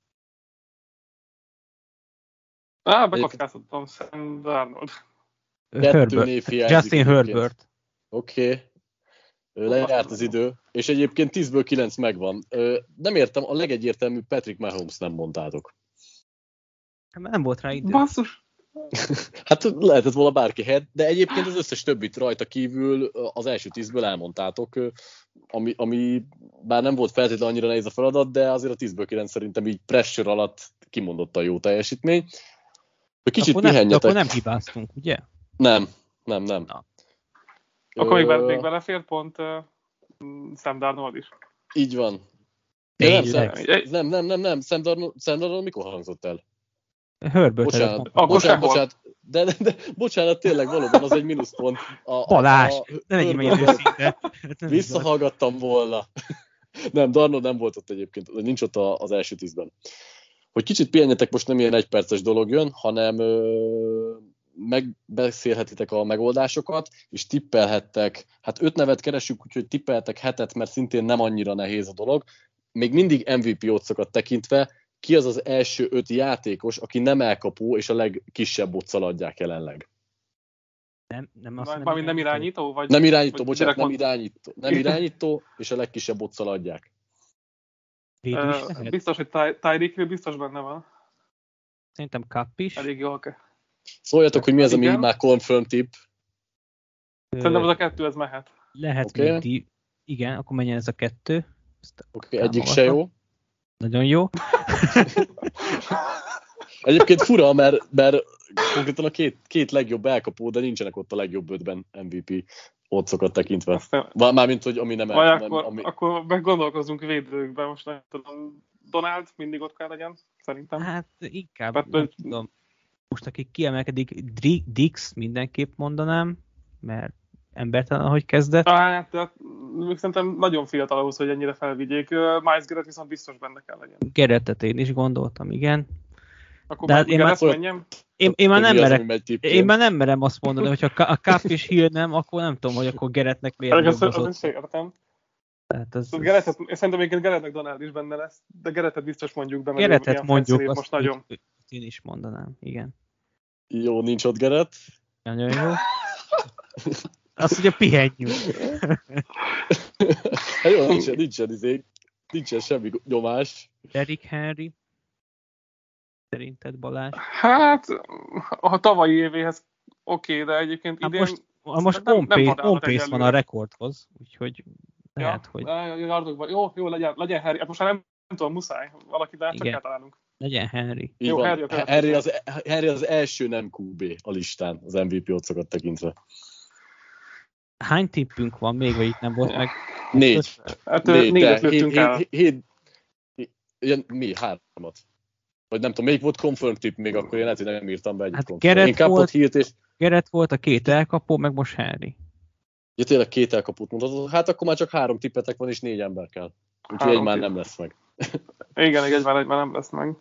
[SPEAKER 2] Á, bekockáztattam, Sam Darnold.
[SPEAKER 3] Herbert. Justin Herbert.
[SPEAKER 1] Oké. Okay. Lejárt az idő, és egyébként tízből kilenc megvan. Nem értem, a legegyértelműbb Patrick Mahomes nem mondtátok.
[SPEAKER 3] Nem volt rá idő.
[SPEAKER 2] Basszus.
[SPEAKER 1] Hát lehetett volna bárki helyett, de egyébként az összes többit rajta kívül az első tízből elmondtátok, ami, ami bár nem volt feltétlenül annyira nehéz a feladat, de azért a tízből kilenc szerintem így pressure alatt kimondottan jó teljesítmény. Kicsit
[SPEAKER 3] akkor
[SPEAKER 1] pihenjetek.
[SPEAKER 3] Nem, akkor nem hibáztunk, ugye?
[SPEAKER 1] Nem, nem, nem.
[SPEAKER 2] Na. Akkor még, be, még belefér pont uh, Sam Darnold is.
[SPEAKER 1] Így van. Nem, nem, nem, nem, nem, Sam Darnold, Sam Darnold mikor hangzott el?
[SPEAKER 3] Herbert.
[SPEAKER 1] Bocsánat, bocsánat, bocsánat, de, de, de, bocsánat, tényleg valóban az egy mínuszpont. A,
[SPEAKER 3] Balázs,
[SPEAKER 1] a,
[SPEAKER 3] ne legyél meg őszinte.
[SPEAKER 1] Visszahallgattam volna. Nem, Darnold nem volt ott egyébként, nincs ott az első tízben. Hogy kicsit pihenjetek, most nem ilyen egyperces dolog jön, hanem ö, megbeszélhetitek a megoldásokat, és tippelhettek, hát öt nevet keresünk, úgyhogy tippelhetek hetet, mert szintén nem annyira nehéz a dolog. Még mindig em vé pé oddsokat tekintve, ki az az első öt játékos, aki nem elkapó, és a legkisebb oddszal adják jelenleg?
[SPEAKER 3] Nem, nem, azt
[SPEAKER 2] nem, nem, nem irányító? Vagy,
[SPEAKER 1] nem irányító,
[SPEAKER 2] vagy
[SPEAKER 1] bocsánat, nem irányító. Nem irányító, és a legkisebb oddszal adják.
[SPEAKER 2] Uh, biztos, hogy Tyreek Hill biztos benne van.
[SPEAKER 3] Szerintem Cup is.
[SPEAKER 2] Elég jól kell.
[SPEAKER 1] Szóljatok, hogy mi az, ami már confirm tip.
[SPEAKER 2] Szerintem az a kettő, ez mehet.
[SPEAKER 3] Lehet okay. még di- Igen, akkor menjen ez a kettő.
[SPEAKER 1] Oké, okay, egyik se jó.
[SPEAKER 3] Nagyon jó.
[SPEAKER 1] Egyébként fura, mert, mert konkrétan a két, két legjobb elkapó, de nincsenek ott a legjobb ötben em vé pé oddsokat tekintve.
[SPEAKER 2] Aztán...
[SPEAKER 1] Mármint, hogy ami nem...
[SPEAKER 2] Vagy
[SPEAKER 1] nem
[SPEAKER 2] akkor,
[SPEAKER 1] ami...
[SPEAKER 2] akkor meggondolkozunk védőkben, most nem tudom, Donald mindig ott kell legyen, szerintem.
[SPEAKER 3] Hát inkább,
[SPEAKER 2] hát,
[SPEAKER 3] nem tudom. Most aki kiemelkedik, Dix mindenképp mondanám, mert embertelen, ahogy kezdett.
[SPEAKER 2] Hát, tehát szerintem nagyon fiatal ahhoz, hogy ennyire felvigyék. Miles Garrett viszont biztos benne kell legyen.
[SPEAKER 3] Garrettet én is gondoltam, igen.
[SPEAKER 2] Akkor
[SPEAKER 3] de
[SPEAKER 2] már
[SPEAKER 3] én,
[SPEAKER 2] már,
[SPEAKER 3] menjem? Én, én, már nem merek, én már nem merem azt mondani, hogy ha a Cup és Hill nem, akkor nem tudom, hogy akkor Garrettnek miért
[SPEAKER 2] jobb az ott. Értem.
[SPEAKER 3] Tehát az,
[SPEAKER 2] Garrettet, szerintem egyébként Garrettnek Donald is benne lesz, de Garrettet biztos mondjuk be.
[SPEAKER 3] Garrettet mondjuk, azt most nagyon. Én is mondanám, igen.
[SPEAKER 1] Jó, nincs ott Garrett.
[SPEAKER 3] Nagyon jó. Azt ugye pihenjünk.
[SPEAKER 1] Hát jó, nincsen, nincsen, nincsen, nincsen semmi nyomás.
[SPEAKER 3] Derrick Henry. Szerinted, Balázs?
[SPEAKER 2] Hát, a tavalyi évéhez oké, okay, de egyébként
[SPEAKER 3] hát
[SPEAKER 2] idén...
[SPEAKER 3] Most, most on-pace van a rekordhoz, úgyhogy lehet,
[SPEAKER 2] ja, hogy... Jó, jó, legyen, legyen Henry. Hát most már nem, nem tudom, muszáj. Valaki, de csak kell találnunk.
[SPEAKER 3] Legyen Henry.
[SPEAKER 1] Jó, Henry, Henry, az, Henry az első nem kú bé a listán, az em vé pé oddsokat tekintve.
[SPEAKER 3] Hány tippünk van még, vagy itt nem volt meg?
[SPEAKER 1] Négy.
[SPEAKER 2] Hát négy, négyet lőttünk el.
[SPEAKER 1] Hét, hét, hét, mi? Hármat. Vagy nem tudom, melyik volt confirm tipp még, akkor én lehet, hogy nem írtam be egyik
[SPEAKER 3] hát
[SPEAKER 1] confirm. Én kapott hírt, és...
[SPEAKER 3] Gerett volt a két elkapó, meg most Henry.
[SPEAKER 1] Ja, tényleg két elkapót mondhatod. Hát akkor már csak három tippetek van, és négy ember kell. Úgyhogy egy már nem lesz meg.
[SPEAKER 2] Igen, egy már, egy már nem lesz meg.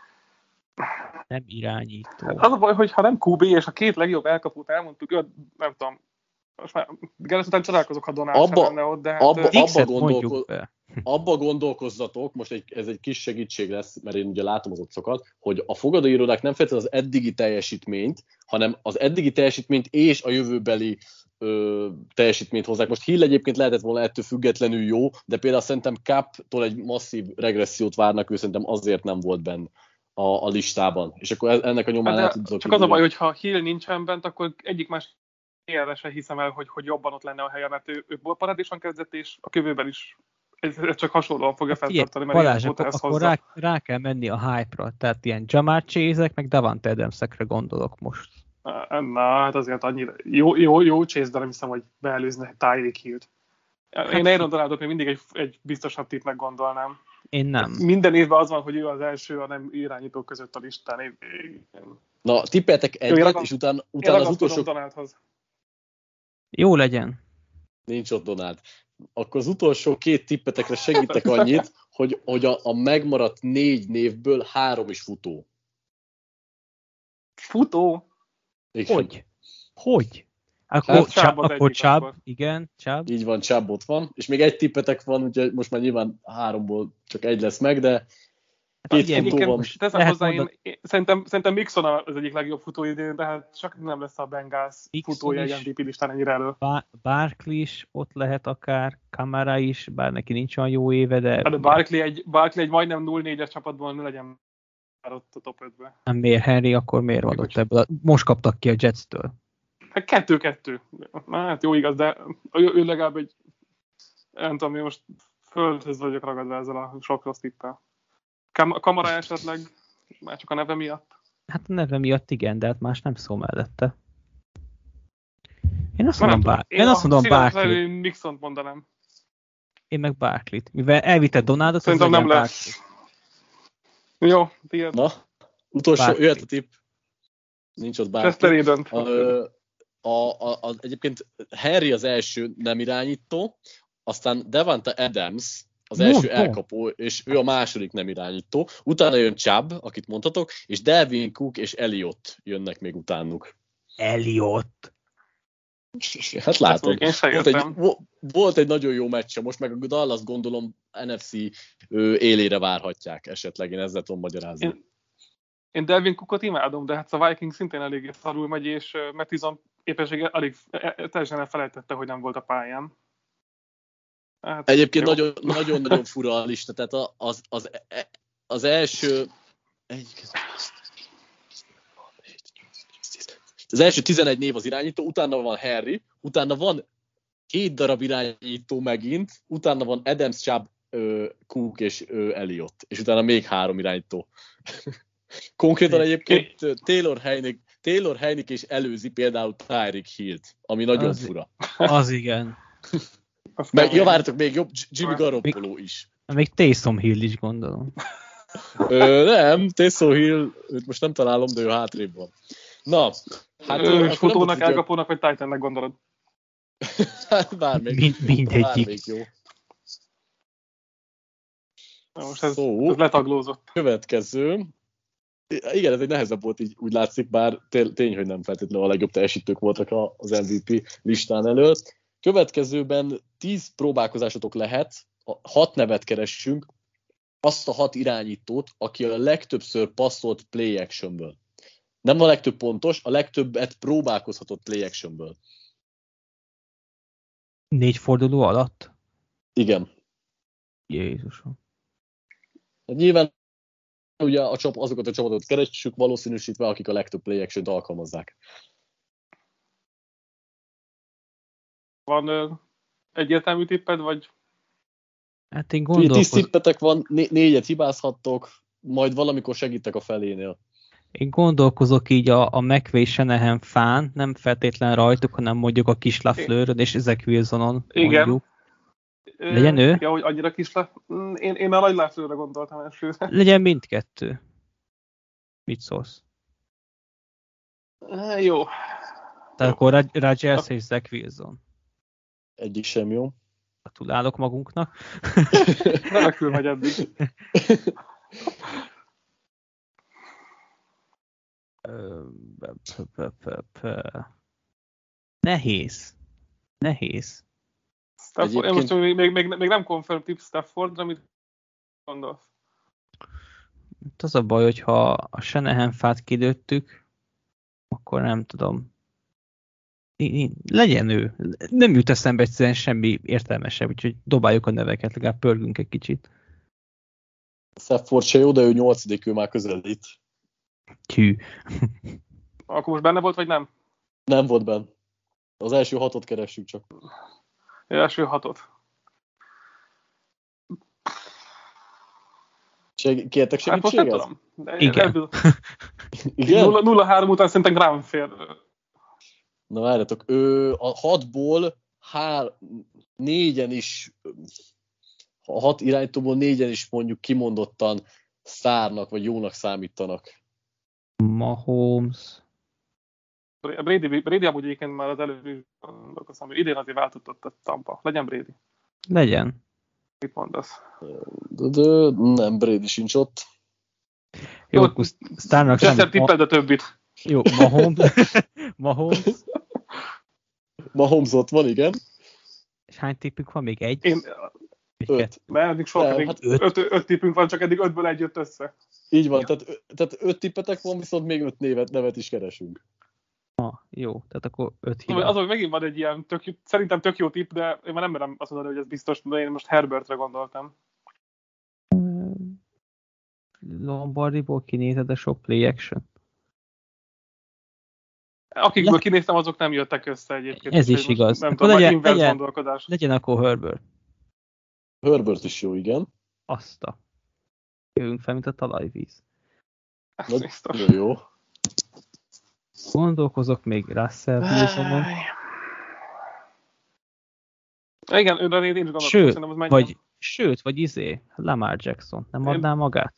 [SPEAKER 3] Nem irányító.
[SPEAKER 2] Az a baj, hogy ha nem kú bé, és a két legjobb elkapót elmondtuk, nem tudom, most már Gerett után csodálkozok, ha Donald abba, sem lenne ott, de hát...
[SPEAKER 1] Abba, abba, gondolko- abba gondolkozzatok, most egy, ez egy kis segítség lesz, mert én ugye látom az oddsokat, hogy a fogadóirodák nem feltétlenül az eddigi teljesítményt, hanem az eddigi teljesítményt és a jövőbeli ö, teljesítményt hozzák. Most Hill egyébként lehetett volna ettől függetlenül jó, de például szerintem Cup-tól egy masszív regressziót várnak, ő szerintem azért nem volt benne a, a listában. És akkor ennek a nyomán el tudok.
[SPEAKER 2] Csak az a baj, hogy ha Hill nincsen bent, akkor egyik más ilyenre se hiszem el, hogy, hogy jobban ott lenne a helye, mert ő, ő parádésan kezdett, és a kövőben is ez, ez csak hasonlóan fogja feltartani.
[SPEAKER 3] Balázs, akkor, akkor rá, rá kell menni a hype-ra, tehát ilyen Jamar Chase-ek, meg Davante Adams-ekre gondolok most.
[SPEAKER 2] Na, hát azért annyira jó, jó, jó Chase, de nem hiszem, hogy beelőzne Tyreek Hillt. Én Aaron Donaldot még mindig egy, egy biztosabb tippnek gondolnám.
[SPEAKER 3] Én nem.
[SPEAKER 2] Minden évben az van, hogy ő az első a nem irányítók között a listán. Én...
[SPEAKER 1] Na, tippeltek egyet, ragad, és utána, utána az utolsó...
[SPEAKER 2] Donaldhoz.
[SPEAKER 3] Jó legyen.
[SPEAKER 1] Nincs ott Donald. Akkor az utolsó két tippetekre segítek annyit, hogy, hogy a, a megmaradt négy névből három is futó.
[SPEAKER 2] Futó?
[SPEAKER 3] Igen. Hogy? Hogy? Akkor hát, Csab, akkor Csab, akkor. Igen, Csab.
[SPEAKER 1] Így van, Csab ott van. És még egy tippetek van, úgyhogy most már nyilván háromból csak egy lesz meg, de két hát, futó van.
[SPEAKER 2] Teszem hozzá, én, én, szerintem, szerintem Mixon az egyik legjobb futó idén, de hát csak nem lesz a Bengals futója egy em vé pé listán ennyire elő.
[SPEAKER 3] Barkley is ott lehet akár, Kamara is, bár neki nincs olyan jó éve, de...
[SPEAKER 2] Hát a Barkley egy, Barkley egy majdnem nulla négyes csapatból ne legyen már ott a top ötbe.
[SPEAKER 3] Nem miért Henry, akkor miért van ott ebből? Most kaptak ki a Jets-től.
[SPEAKER 2] Hát kettő-kettő. Hát jó igaz, de ő, ő legalább egy... Nem tudom, én most földhöz vagyok ragadva ezzel a sok rossz tippel. Kam- Kamara esetleg, már csak a neve miatt?
[SPEAKER 3] Hát a neve miatt igen, de hát más nem szó mellette. Én azt mondom, bár... Én, én azt mondom Barkley.
[SPEAKER 2] Mixont mondanám.
[SPEAKER 3] Én meg Barkley-t. Mivel elvitte Donaldot,
[SPEAKER 2] szerintem nem lesz. Jó, tiéd.
[SPEAKER 1] Na, utolsó,
[SPEAKER 3] Barkley.
[SPEAKER 1] jöhet a tipp. Nincs ott Barkley.
[SPEAKER 2] Chester Aiden.
[SPEAKER 1] A, a, a, egyébként Harry az első nem irányító, aztán Devonta Adams az
[SPEAKER 3] No,
[SPEAKER 1] első
[SPEAKER 3] no.
[SPEAKER 1] elkapó, és ő a második nem irányító. Utána jön Chubb, akit mondhatok, és Dalvin Cook és Elliott jönnek még utánuk.
[SPEAKER 3] Elliott.
[SPEAKER 1] Hát látod,
[SPEAKER 2] Én sem
[SPEAKER 1] volt egy,
[SPEAKER 2] értem.
[SPEAKER 1] vo- volt egy nagyon jó meccse, most meg a Dallas gondolom en ef cé ő, élére várhatják esetleg, én ezzel tudom magyarázni.
[SPEAKER 2] Én, én Dalvin Cookot imádom, de hát a Viking szintén eléggé szarul megy, és uh, Mattison képessége alig e, teljesen elfelejtette, hogy nem volt a pályán. Hát,
[SPEAKER 1] Egyébként
[SPEAKER 2] jó.
[SPEAKER 1] nagyon, nagyon, nagyon fura a lista, tehát a- az, az, az első egy, az első tizenegy név az irányító, utána van Harry, utána van két darab irányító megint, utána van Adams, Chubb, ö, Cook és ö, Elliott, és utána még három irányító. Konkrétan egyébként Taylor Heinicke, Taylor Heinicke is előzi például Tyreek Hillt, ami nagyon
[SPEAKER 3] Az-
[SPEAKER 1] fura.
[SPEAKER 3] Az igen.
[SPEAKER 2] Azt
[SPEAKER 1] Meg,
[SPEAKER 2] nem
[SPEAKER 1] ja,
[SPEAKER 2] én.
[SPEAKER 1] várjatok, még jobb, Jimmy Garoppolo is.
[SPEAKER 3] Még Taysom Hill is gondolom.
[SPEAKER 1] Ö, nem, Taysom Hill, őt most nem találom, de ő hátrébb van. Na, hát...
[SPEAKER 2] Ő
[SPEAKER 1] ö,
[SPEAKER 2] is
[SPEAKER 1] akkor nem
[SPEAKER 2] futónak,
[SPEAKER 1] mondhatjuk,
[SPEAKER 2] elkapónak, vagy Titannek gondolod?
[SPEAKER 1] Hát bár még,
[SPEAKER 3] Mind,
[SPEAKER 1] bár
[SPEAKER 3] mindegyik.
[SPEAKER 1] még jó.
[SPEAKER 2] Na, most ez,
[SPEAKER 1] Szó.
[SPEAKER 2] ez letaglózott.
[SPEAKER 1] Következő. Igen, ez egy nehezebb volt, így úgy látszik, bár tény, hogy nem feltétlenül a legjobb teljesítők voltak az em vé pé listán előtt. Következőben tíz próbálkozásotok lehet, hat nevet keressünk, azt a hat irányítót, aki a legtöbbször passzolt play actionből. Nem a legtöbb pontos, a legtöbbet próbálkozhatott play actionből.
[SPEAKER 3] Négy forduló alatt?
[SPEAKER 1] Igen.
[SPEAKER 3] Jézusom.
[SPEAKER 1] Nyilván ugye a csap, azokat a csapatokat keressük, valószínűsítve, akik a legtöbb play action-t alkalmazzák.
[SPEAKER 2] Van ö, egyértelmű tipped, vagy
[SPEAKER 3] Hát én
[SPEAKER 1] Tíz
[SPEAKER 3] gondolkozom,
[SPEAKER 1] tippetek van, né- négyet hibázhattok, majd valamikor segítek a felénél.
[SPEAKER 3] én gondolkozok így a, a McVay Shanahan fán, nem feltétlen rajtuk, hanem mondjuk a kis Lafleur-ön és Zach Wilsonon
[SPEAKER 2] Igen.
[SPEAKER 3] mondjuk. Legyen ő?
[SPEAKER 2] Ja, hogy annyira kis le... Én, én a nagy Lászlóra gondoltam elsőre.
[SPEAKER 3] Legyen mindkettő. Mit szólsz?
[SPEAKER 2] Jó.
[SPEAKER 3] Tehát akkor Rog- Rodgers és Zach Wilson.
[SPEAKER 1] Egyik sem jó.
[SPEAKER 3] Gratulálok magunknak.
[SPEAKER 2] Remekül megy eddig.
[SPEAKER 3] Ö, p- p- p- p- Nehéz. Nehéz.
[SPEAKER 2] Stafford, én most még, még, még, még nem confirm tip Staffordra, mit gondolsz?
[SPEAKER 3] Itt az a baj, hogyha a Shanahan fát kidőttük, akkor nem tudom. I- I- legyen ő. Nem jut eszembe egyszerűen semmi értelmesebb, úgyhogy dobáljuk a neveket, legalább pörgünk egy kicsit.
[SPEAKER 1] Stafford se jó, de ő nyolcadik, ő már közelít.
[SPEAKER 3] Hű.
[SPEAKER 2] Akkor most benne volt, vagy nem?
[SPEAKER 1] Nem volt benn. Az első hatot keressük csak.
[SPEAKER 2] Első hatot.
[SPEAKER 1] Seg- kértek
[SPEAKER 2] Hát most nem
[SPEAKER 1] segítséget?
[SPEAKER 2] tudom. De
[SPEAKER 3] Igen.
[SPEAKER 2] ebből-
[SPEAKER 1] Igen?
[SPEAKER 2] nulla nulla három után szerintem Graham fér.
[SPEAKER 1] Na várjatok, ő a hatból hár, négyen is, a hat irányítóból négyen is mondjuk kimondottan szárnak, vagy jónak számítanak.
[SPEAKER 3] Mahomes.
[SPEAKER 2] Brady, Brady amúgy egyébként már az előbb is gondolkoztam, hogy idén azért váltottott a Tampa. Legyen Brady.
[SPEAKER 3] Legyen.
[SPEAKER 2] Mit mondasz?
[SPEAKER 1] De, de nem, Brady sincs ott.
[SPEAKER 3] Jó,
[SPEAKER 2] Jó,
[SPEAKER 3] akkor Starnak
[SPEAKER 2] Chester
[SPEAKER 3] számít.
[SPEAKER 2] tippeld a többit.
[SPEAKER 3] Jó, Mahomes. Mahomes.
[SPEAKER 1] Mahomes ott van, igen.
[SPEAKER 3] És hány tippünk van? Még egy?
[SPEAKER 2] Én,
[SPEAKER 3] Vagy
[SPEAKER 1] öt.
[SPEAKER 3] kettő?
[SPEAKER 2] mert eddig sok,
[SPEAKER 1] Nem,
[SPEAKER 2] eddig
[SPEAKER 1] hát
[SPEAKER 2] öt, öt, öt tippünk van, csak eddig ötből egy jött össze.
[SPEAKER 1] Így van, tehát, ö- tehát öt tippetek van, viszont még öt névet, nevet is keresünk.
[SPEAKER 3] Ah, jó, tehát akkor öt
[SPEAKER 2] Tudom,
[SPEAKER 3] hiba.
[SPEAKER 2] az, hogy megint van egy ilyen, tök, jó- szerintem tök jó tipp, de én már nem merem azt mondani, hogy ez biztos, de én most Herbertre gondoltam.
[SPEAKER 3] Lombardiból kinézed a sok play action?
[SPEAKER 2] Akikből
[SPEAKER 3] Le-
[SPEAKER 2] kinéztem, azok nem jöttek össze egyébként.
[SPEAKER 3] Ez is
[SPEAKER 2] úgyhogy most
[SPEAKER 3] igaz.
[SPEAKER 2] Nem
[SPEAKER 3] Akkor
[SPEAKER 2] tudom,
[SPEAKER 3] legyen-
[SPEAKER 2] legyen, inverse
[SPEAKER 3] legyen-
[SPEAKER 2] gondolkodás.
[SPEAKER 3] Legyen akkor Herbert.
[SPEAKER 1] Herbert is jó, igen.
[SPEAKER 3] Azt a. Jövünk fel, mint a talajvíz.
[SPEAKER 2] Ez
[SPEAKER 1] Na,
[SPEAKER 2] biztos.
[SPEAKER 1] jó, jó.
[SPEAKER 3] Gondolkozok még Russell Wilsonon.
[SPEAKER 2] Igen, őről én is gondoltam,
[SPEAKER 3] Sőt,
[SPEAKER 2] szerintem az menjen.
[SPEAKER 3] vagy, sőt, vagy izé, Lamar Jackson, nem adná
[SPEAKER 2] Én...
[SPEAKER 3] magát?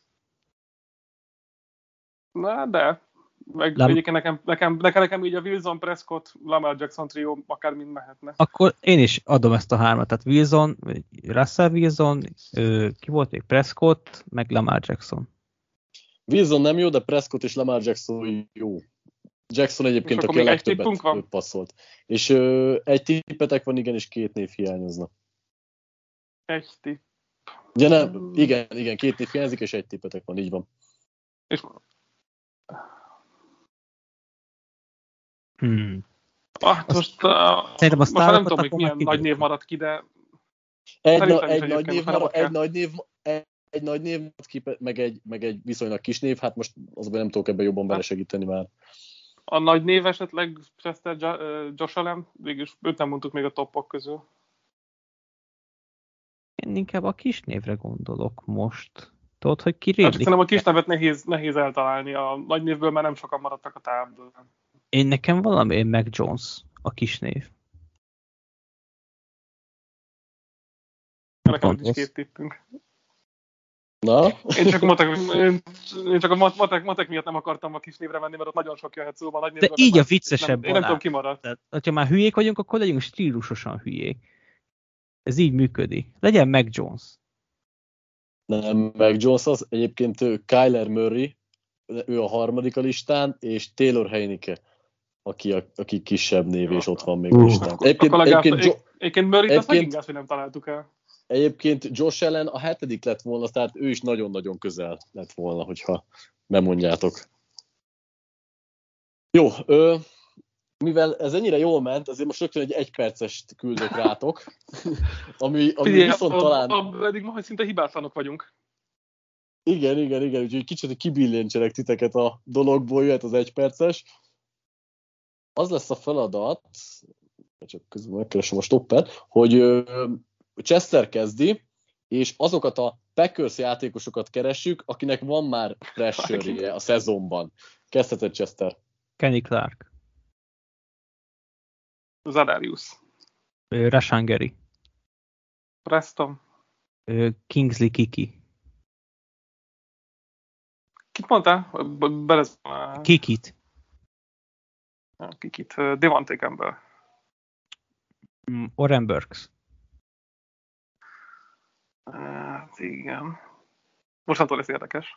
[SPEAKER 2] Na, de. Meg
[SPEAKER 3] Lam...
[SPEAKER 2] egyébként nekem, nekem, nekem, nekem így a Wilson, Prescott, Lamar Jackson trió akár mind mehetne.
[SPEAKER 3] Akkor én is adom ezt a hármat, tehát Wilson, Russell Wilson, ki volt még? Prescott, meg Lamar Jackson.
[SPEAKER 1] Wilson nem jó, de Prescott és Lamar Jackson jó. Jackson egyébként, aki a legtöbbet passzolt. És ö, egy tippetek van, igen, és két név hiányozna.
[SPEAKER 2] Egy tipp.
[SPEAKER 1] Ja, nem, igen, igen, két név hiányzik, és egy tippetek van, így van.
[SPEAKER 2] És...
[SPEAKER 3] Hmm.
[SPEAKER 2] Ah, most, uh,
[SPEAKER 3] Szerintem a
[SPEAKER 2] most nem tudom, hogy milyen nagy név maradt ki, de
[SPEAKER 1] egy, na, egy, nagy név marad, egy nagy név egy, egy nagy név marad ki, meg egy, meg egy viszonylag kis név, hát most azban nem tudok ebben jobban belesegíteni már.
[SPEAKER 2] A nagy név esetleg Chester Josh Allen, végülis őt nem mondtuk még a toppok közül.
[SPEAKER 3] Én inkább a kis névre gondolok most. Tudod, hogy ki
[SPEAKER 2] hát,
[SPEAKER 3] rémlik?
[SPEAKER 2] Szerintem a kis nevet nehéz, nehéz eltalálni, a nagy névből már nem sokan maradtak a tábból.
[SPEAKER 3] Én nekem valami Mac Jones a kis név.
[SPEAKER 2] Nekem is két tippünk.
[SPEAKER 1] Na?
[SPEAKER 2] Én csak, matek, én, én csak a matek, matek miatt nem akartam a kis névre menni, mert ott nagyon sok jöhet szóval. Nagy
[SPEAKER 3] de így a viccesebb.
[SPEAKER 2] Nem, én nem tudom, ki maradt.
[SPEAKER 3] Tehát, ha már hülyék vagyunk, akkor legyünk stílusosan hülyék. Ez így működik. Legyen Mac Jones.
[SPEAKER 1] Nem, Mac Jones az. Egyébként Kyler Murray, ő a harmadik a listán, és Taylor Heinicke, aki, a, aki kisebb név, és ott van még a listán.
[SPEAKER 2] Egyébként, egyébként, jo- egyébként Murray-t azt megint gáz, hogy nem találtuk el.
[SPEAKER 1] Egyébként Josh Allen a hetedik lett volna, tehát ő is nagyon-nagyon közel lett volna, hogyha bemondjátok. Jó, ö, mivel ez ennyire jól ment, azért most rögtön egy egypercest küldök rátok, ami, ami
[SPEAKER 2] Figyelj,
[SPEAKER 1] viszont
[SPEAKER 2] a,
[SPEAKER 1] talán...
[SPEAKER 2] A, eddig ma, hogy szinte hibátlanok vagyunk.
[SPEAKER 1] Igen, igen, igen, úgyhogy kicsit kibillentsenek titeket a dologból, jöhet az egyperces. Az lesz a feladat, csak közben megkeresem a stoppet, hogy ö, Chester kezdi, és azokat a Packers játékosokat keressük, akinek van már pressure-je a szezonban. Kezdheted, Chester.
[SPEAKER 3] Kenny Clark.
[SPEAKER 2] Zadarius.
[SPEAKER 3] Rashan Gary.
[SPEAKER 2] Preston.
[SPEAKER 3] Kingsley Kiki.
[SPEAKER 2] Kit mondtál? Belez...
[SPEAKER 3] Kikit.
[SPEAKER 2] Kikit. Devontae Campbell.
[SPEAKER 3] Oren Burks.
[SPEAKER 2] Hát igen. Mostantól lesz érdekes.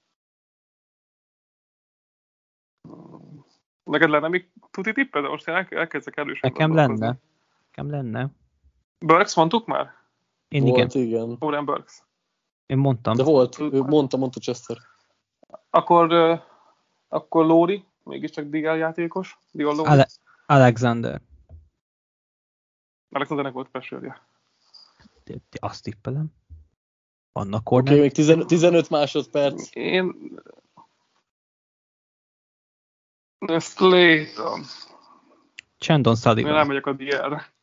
[SPEAKER 2] Neked lenne még tuti tipped? Most én elkezdek elősen.
[SPEAKER 3] Nekem lenne. Nekem lenne.
[SPEAKER 2] Burks mondtuk már?
[SPEAKER 3] Én
[SPEAKER 1] volt,
[SPEAKER 3] igen.
[SPEAKER 1] igen.
[SPEAKER 2] Oren Burks.
[SPEAKER 3] Én mondtam.
[SPEAKER 1] De volt, ő mondta, mondta Chester.
[SPEAKER 2] Akkor, uh, akkor Lóri, mégiscsak Digel játékos. Digel Lóri.
[SPEAKER 3] Ale- Alexander.
[SPEAKER 2] Alexandernek volt pressure-je.
[SPEAKER 3] Azt tippelem. Annak
[SPEAKER 1] Oké, okay, még tizenöt, tizenöt másodperc.
[SPEAKER 2] Én... Ezt létom.
[SPEAKER 3] Chandon Sullivan.
[SPEAKER 2] Én elmegyek a dé er-re.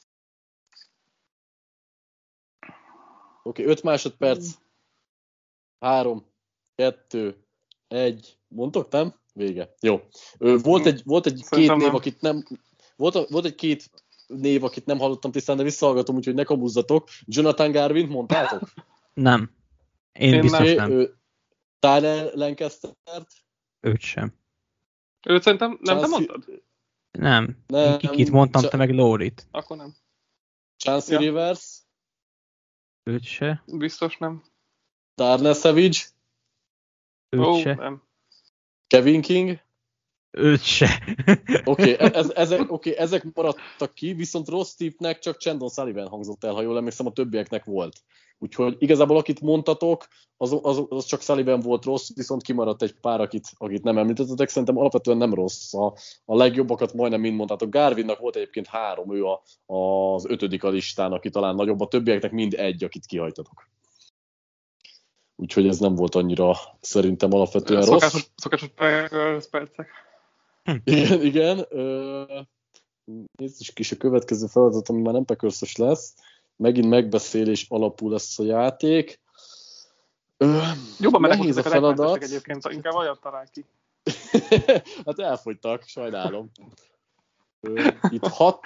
[SPEAKER 1] Oké, okay, öt másodperc. három, kettő, egy. Mondtok, nem? Vége. Jó. Volt egy, volt egy két név, nem. akit nem... Volt, volt egy két név, akit nem hallottam tisztán, de visszahallgatom, úgyhogy ne kabuzzatok. Jonathan Garvin mondtátok?
[SPEAKER 3] Nem. Én, Én biztos nem. nem.
[SPEAKER 1] Tyler Lancastert?
[SPEAKER 3] Őt sem.
[SPEAKER 2] Őt szerintem nem te mondtad?
[SPEAKER 3] Nem. nem. Kikit mondtam, Ch- te meg Lórit.
[SPEAKER 2] Akkor nem.
[SPEAKER 1] Chance ja. Rivers?
[SPEAKER 3] Őt se.
[SPEAKER 2] Biztos nem.
[SPEAKER 1] Darnell Savage?
[SPEAKER 3] Őt
[SPEAKER 2] oh,
[SPEAKER 3] se.
[SPEAKER 2] Nem.
[SPEAKER 1] Kevin King?
[SPEAKER 3] Őt se.
[SPEAKER 1] Oké, okay, ez, ezek, okay, ezek maradtak ki, viszont rossz tippnek csak Chandon Sullivan hangzott el, ha jól emlékszem, a többieknek volt. Úgyhogy igazából akit mondtatok, az, az, az csak Sullivan volt rossz, viszont kimaradt egy pár, akit, akit nem említettetek. Szerintem alapvetően nem rossz. A, a legjobbakat majdnem mind mondtátok. Garvinnak volt egyébként három, ő a, az ötödik a listán, aki talán nagyobb. A többieknek mind egy, akit kihajtatok. Úgyhogy ez nem volt annyira szerintem alapvetően
[SPEAKER 2] szokásos,
[SPEAKER 1] rossz.
[SPEAKER 2] Szokásos percek.
[SPEAKER 1] Hm. Igen, igen. Nézzük is a következő feladat, ami már nem Packersos lesz. Megint megbeszélés alapú lesz a játék.
[SPEAKER 2] Jobban
[SPEAKER 1] nehéz a feladat.
[SPEAKER 2] Egyébként, inkább olyat talál ki.
[SPEAKER 1] Hát elfogytak, sajnálom. Itt hat,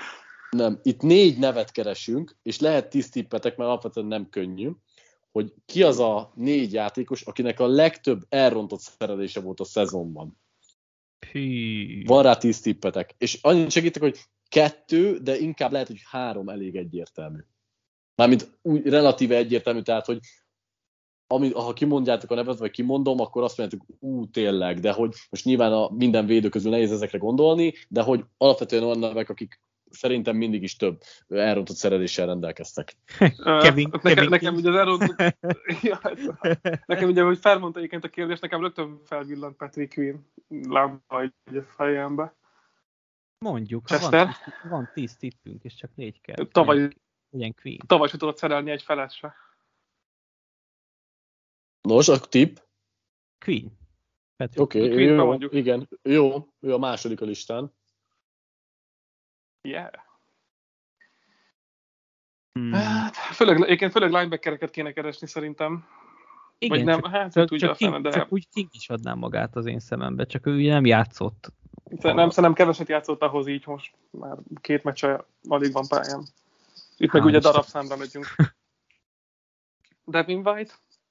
[SPEAKER 1] Nem, itt négy nevet keresünk, és lehet tíz tippetek, mert alapvetően nem könnyű, hogy ki az a négy játékos, akinek a legtöbb elrontott szerelése volt a szezonban.
[SPEAKER 3] Hű.
[SPEAKER 1] Van rá tíz tippetek. És annyit segítek, hogy kettő, de inkább lehet, hogy három elég egyértelmű. Mármint úgy relatíve egyértelmű, tehát, hogy ami, ha kimondjátok a nevet, vagy kimondom, akkor azt mondjátok, ú, tényleg, de hogy most nyilván a minden védő közül nehéz ezekre gondolni, de hogy alapvetően olyan nevek, akik szerintem mindig is több elrontott szereléssel rendelkeztek.
[SPEAKER 3] Kevin,
[SPEAKER 2] uh,
[SPEAKER 3] Kevin
[SPEAKER 2] nekem, nekem ugye az elrontott... ja, nekem ugye, hogy felmondta egyébként a kérdést, nekem rögtön felvillant Patrick Queen lámpa egy fejembe.
[SPEAKER 3] Mondjuk, ha van, tíz, van tíz tippünk, és csak négy kell.
[SPEAKER 2] Tavaly,
[SPEAKER 3] legyen Queen.
[SPEAKER 2] Tavaly se tudott szerelni egy felet se.
[SPEAKER 1] Nos, a tipp?
[SPEAKER 3] Queen.
[SPEAKER 1] Oké, okay, jó, igen, jó, ő a második a listán.
[SPEAKER 2] Yeah. Hmm. Hát, főleg, egyébként főleg linebackereket kéne keresni szerintem.
[SPEAKER 3] Igen,
[SPEAKER 2] vagy nem,
[SPEAKER 3] csak,
[SPEAKER 2] hát
[SPEAKER 3] csak,
[SPEAKER 2] tudja
[SPEAKER 3] csak, King,
[SPEAKER 2] fene, de...
[SPEAKER 3] csak úgy King is adná magát az én szemembe, csak ő nem játszott.
[SPEAKER 2] Nem, szerintem keveset játszott ahhoz így most, már két meccse alig van pályán. Itt
[SPEAKER 3] Há,
[SPEAKER 2] meg ugye darabszámra megyünk. Devin White?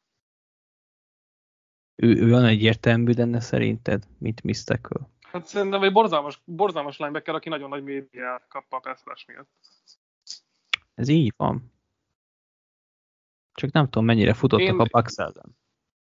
[SPEAKER 3] Ő, ő olyan egyértelmű lenne szerinted, mint Miss Tackle?
[SPEAKER 2] Hát szerintem egy borzalmas, borzalmas linebacker, aki nagyon nagy médiát kap a pass rush miatt.
[SPEAKER 3] Ez így van. Csak nem tudom, mennyire futottak Én... a Bucks ellen.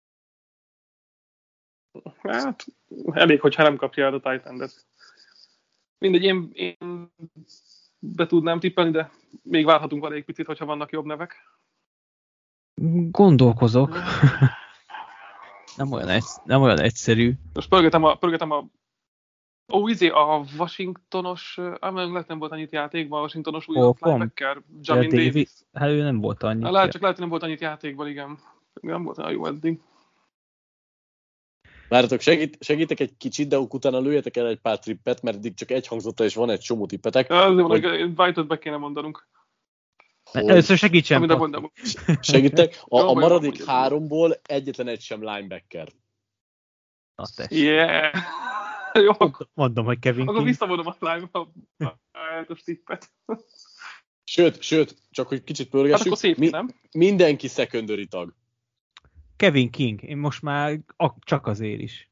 [SPEAKER 2] Hát, elég, hogyha nem kapja el a tight endet. Mindegy, én, én be tudnám tippelni, de még várhatunk vele egy picit, hogyha vannak jobb nevek.
[SPEAKER 3] Gondolkozok. nem, olyan egy, nem olyan egyszerű.
[SPEAKER 2] Most pörgetem a, pörgetem a ó, izé, a Washingtonos, amely lehet nem volt annyit játékban, a Washingtonos új oh, linebacker, Jamin Davis. Davis.
[SPEAKER 3] Hát ő nem volt annyit.
[SPEAKER 2] Hát, lehet, csak lehet, hogy nem volt annyit játékban, igen. Nem volt olyan jó eddig.
[SPEAKER 1] Várjatok, segít, segítek egy kicsit, de utána lőjetek el egy pár trippet, mert eddig csak egy hangzott és van egy csomó tippetek.
[SPEAKER 2] Azért hogy... White-ot be kéne mondanunk.
[SPEAKER 3] Hogy... Először segítsen.
[SPEAKER 1] Segítek. A, a maradék háromból egyetlen egy sem linebacker.
[SPEAKER 3] Na tessék.
[SPEAKER 2] Yeah. Jó.
[SPEAKER 3] Mondom, hogy Kevin
[SPEAKER 2] Akkor visszavonom a live-a tippet.
[SPEAKER 1] Sőt, sőt, csak hogy kicsit pörgessük.
[SPEAKER 2] Hát akkor safety, mi, nem?
[SPEAKER 1] Mindenki secondary tag.
[SPEAKER 3] Kevin King, én most már csak azért is.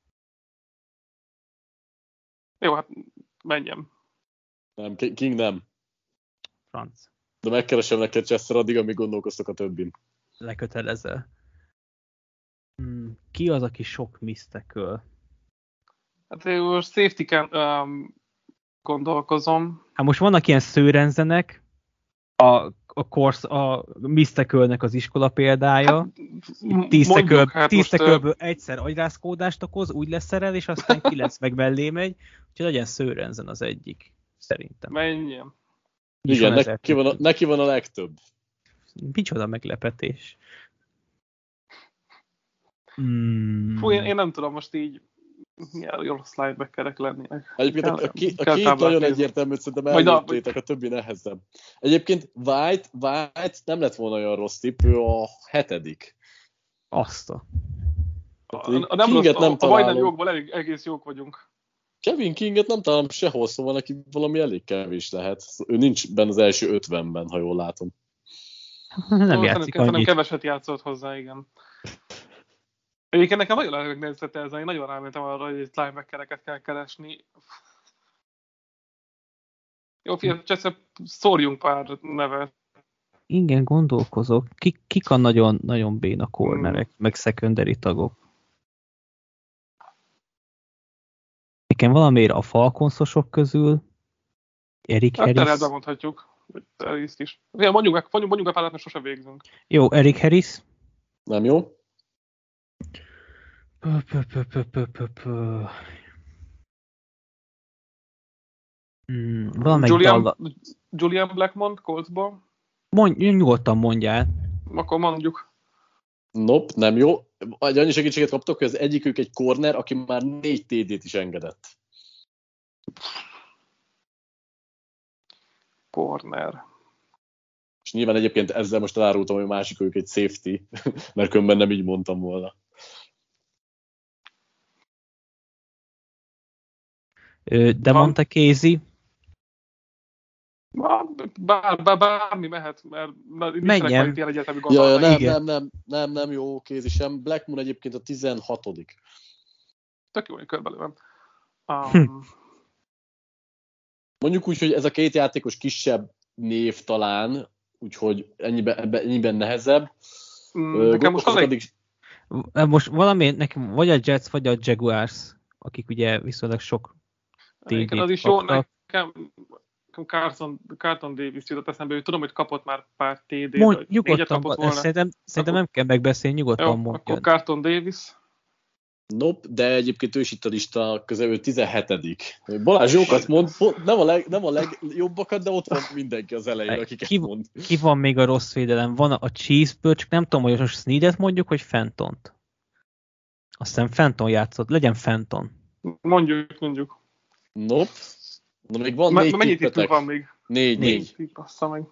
[SPEAKER 2] Jó, hát menjem.
[SPEAKER 1] Nem, King nem.
[SPEAKER 3] Franc.
[SPEAKER 1] De megkeresem neked Chester addig, amíg gondolkoztok a többin.
[SPEAKER 3] Lekötelezel. Hmm, ki az, aki sok miss tackle?
[SPEAKER 2] Hát én most safety-ken um, gondolkozom.
[SPEAKER 3] Hát most vannak ilyen szőrenzenek, a, a, korsz, a miss tackle-nek az iskola példája. Hát, tíz tackle, hát tíz tackle-ből uh... egyszer agyrázkódást okoz, úgy lesz szerel, és aztán kilenc meg mellé megy. Úgyhogy legyen szőrenzen az egyik, szerintem.
[SPEAKER 2] Menjen.
[SPEAKER 1] Igen, neki van, a, neki van a legtöbb.
[SPEAKER 3] Micsoda meglepetés. Hmm.
[SPEAKER 2] Fú, én, én nem tudom most így milyen jó slidebackerek lennének.
[SPEAKER 1] Egyébként kell, a, ki, a két nagyon egyértelmű, szerintem eljöttétek, a többi nehezebb. Egyébként White, White nem lett volna olyan rossz tipp, ő a hetedik.
[SPEAKER 3] Azt a...
[SPEAKER 2] a, a nem rossz, nem a, a majdnem jókból elég, egész jók vagyunk.
[SPEAKER 1] Kevin Kinget nem találom sehol, szóval neki valami elég kevés lehet. Ő nincs benne az első ötvenben, ha jól látom.
[SPEAKER 3] Nem szóval játszik annyit.
[SPEAKER 2] Szerintem keveset játszott hozzá, igen. Egyébként nekem nagyon elmegnézett ez, én nagyon rámentem arra, hogy itt linebackereket kell keresni. Jó, fiam, csak szórjunk pár nevet.
[SPEAKER 3] Igen, gondolkozok. Kik, kik a nagyon, nagyon béna cornerek, hmm. meg secondary tagok? Nekem valamiért a Falconszosok közül Eric
[SPEAKER 2] hát,
[SPEAKER 3] Harris.
[SPEAKER 2] Hát terhet bemondhatjuk. Harris is. Mondjuk meg, mondjuk meg párát, mert sose végzünk.
[SPEAKER 3] Jó, Eric Harris.
[SPEAKER 1] Nem jó?
[SPEAKER 3] Pö, pö, pö, pö, pö, pö, pö. Hmm,
[SPEAKER 2] Julian, dalla... Julian Blackmon, Coltsból.
[SPEAKER 3] Mondj, nyugodtan mondjál.
[SPEAKER 2] Akkor mondjuk.
[SPEAKER 1] Nope, nem jó. Annyi segítséget kaptok, hogy az egyikük egy corner, aki már négy té dét is engedett.
[SPEAKER 2] Corner.
[SPEAKER 1] És nyilván egyébként ezzel most elárultam, hogy a másikük egy safety, mert különben nem így mondtam volna.
[SPEAKER 3] De mondta Casey.
[SPEAKER 2] Bár, bár, bármi mehet, mert
[SPEAKER 3] menjen.
[SPEAKER 2] Ilyen egyetemi
[SPEAKER 1] ja, ja, nem,
[SPEAKER 3] igen.
[SPEAKER 1] nem, nem, nem, nem jó kézi sem. Black Moon egyébként a tizenhatodik
[SPEAKER 2] Tök jó, hogy körbelőlem. Um,
[SPEAKER 3] Hm.
[SPEAKER 1] Mondjuk úgy, hogy ez a két játékos kisebb név talán, úgyhogy ennyiben, ennyiben nehezebb.
[SPEAKER 2] Nekem most az egy...
[SPEAKER 3] Most valami, nekem vagy a Jets, vagy a Jaguars, akik ugye viszonylag sok té dét
[SPEAKER 2] az is
[SPEAKER 3] kaptak.
[SPEAKER 2] jó, nekem Carson, Carlton Davis jutott eszembe, hogy tudom, hogy kapott már pár té dét,
[SPEAKER 3] Mond, nyugodtan,
[SPEAKER 2] kapott volna.
[SPEAKER 3] Szerintem, szerintem nem kell megbeszélni, nyugodtan
[SPEAKER 2] jó,
[SPEAKER 3] mondjad.
[SPEAKER 2] Akkor Carlton Davis.
[SPEAKER 1] Nope, de egyébként ő is itt a lista közel tizenhetedik Balázs jókat mond, nem a, leg, nem a legjobbakat, de ott van mindenki az elején, akiket
[SPEAKER 3] ki,
[SPEAKER 1] mond.
[SPEAKER 3] Ki van még a rossz védelem? Van a Chiefsből, csak nem tudom, hogy most Sneadet mondjuk, hogy Fentont. Azt hiszem Fenton játszott, legyen Fenton.
[SPEAKER 2] Mondjuk, mondjuk.
[SPEAKER 1] Nope. Na még van
[SPEAKER 2] M-
[SPEAKER 1] négy
[SPEAKER 2] mennyit
[SPEAKER 1] tippetek.
[SPEAKER 2] itt van még?
[SPEAKER 1] Négy, négy.
[SPEAKER 2] négy. Bassza meg.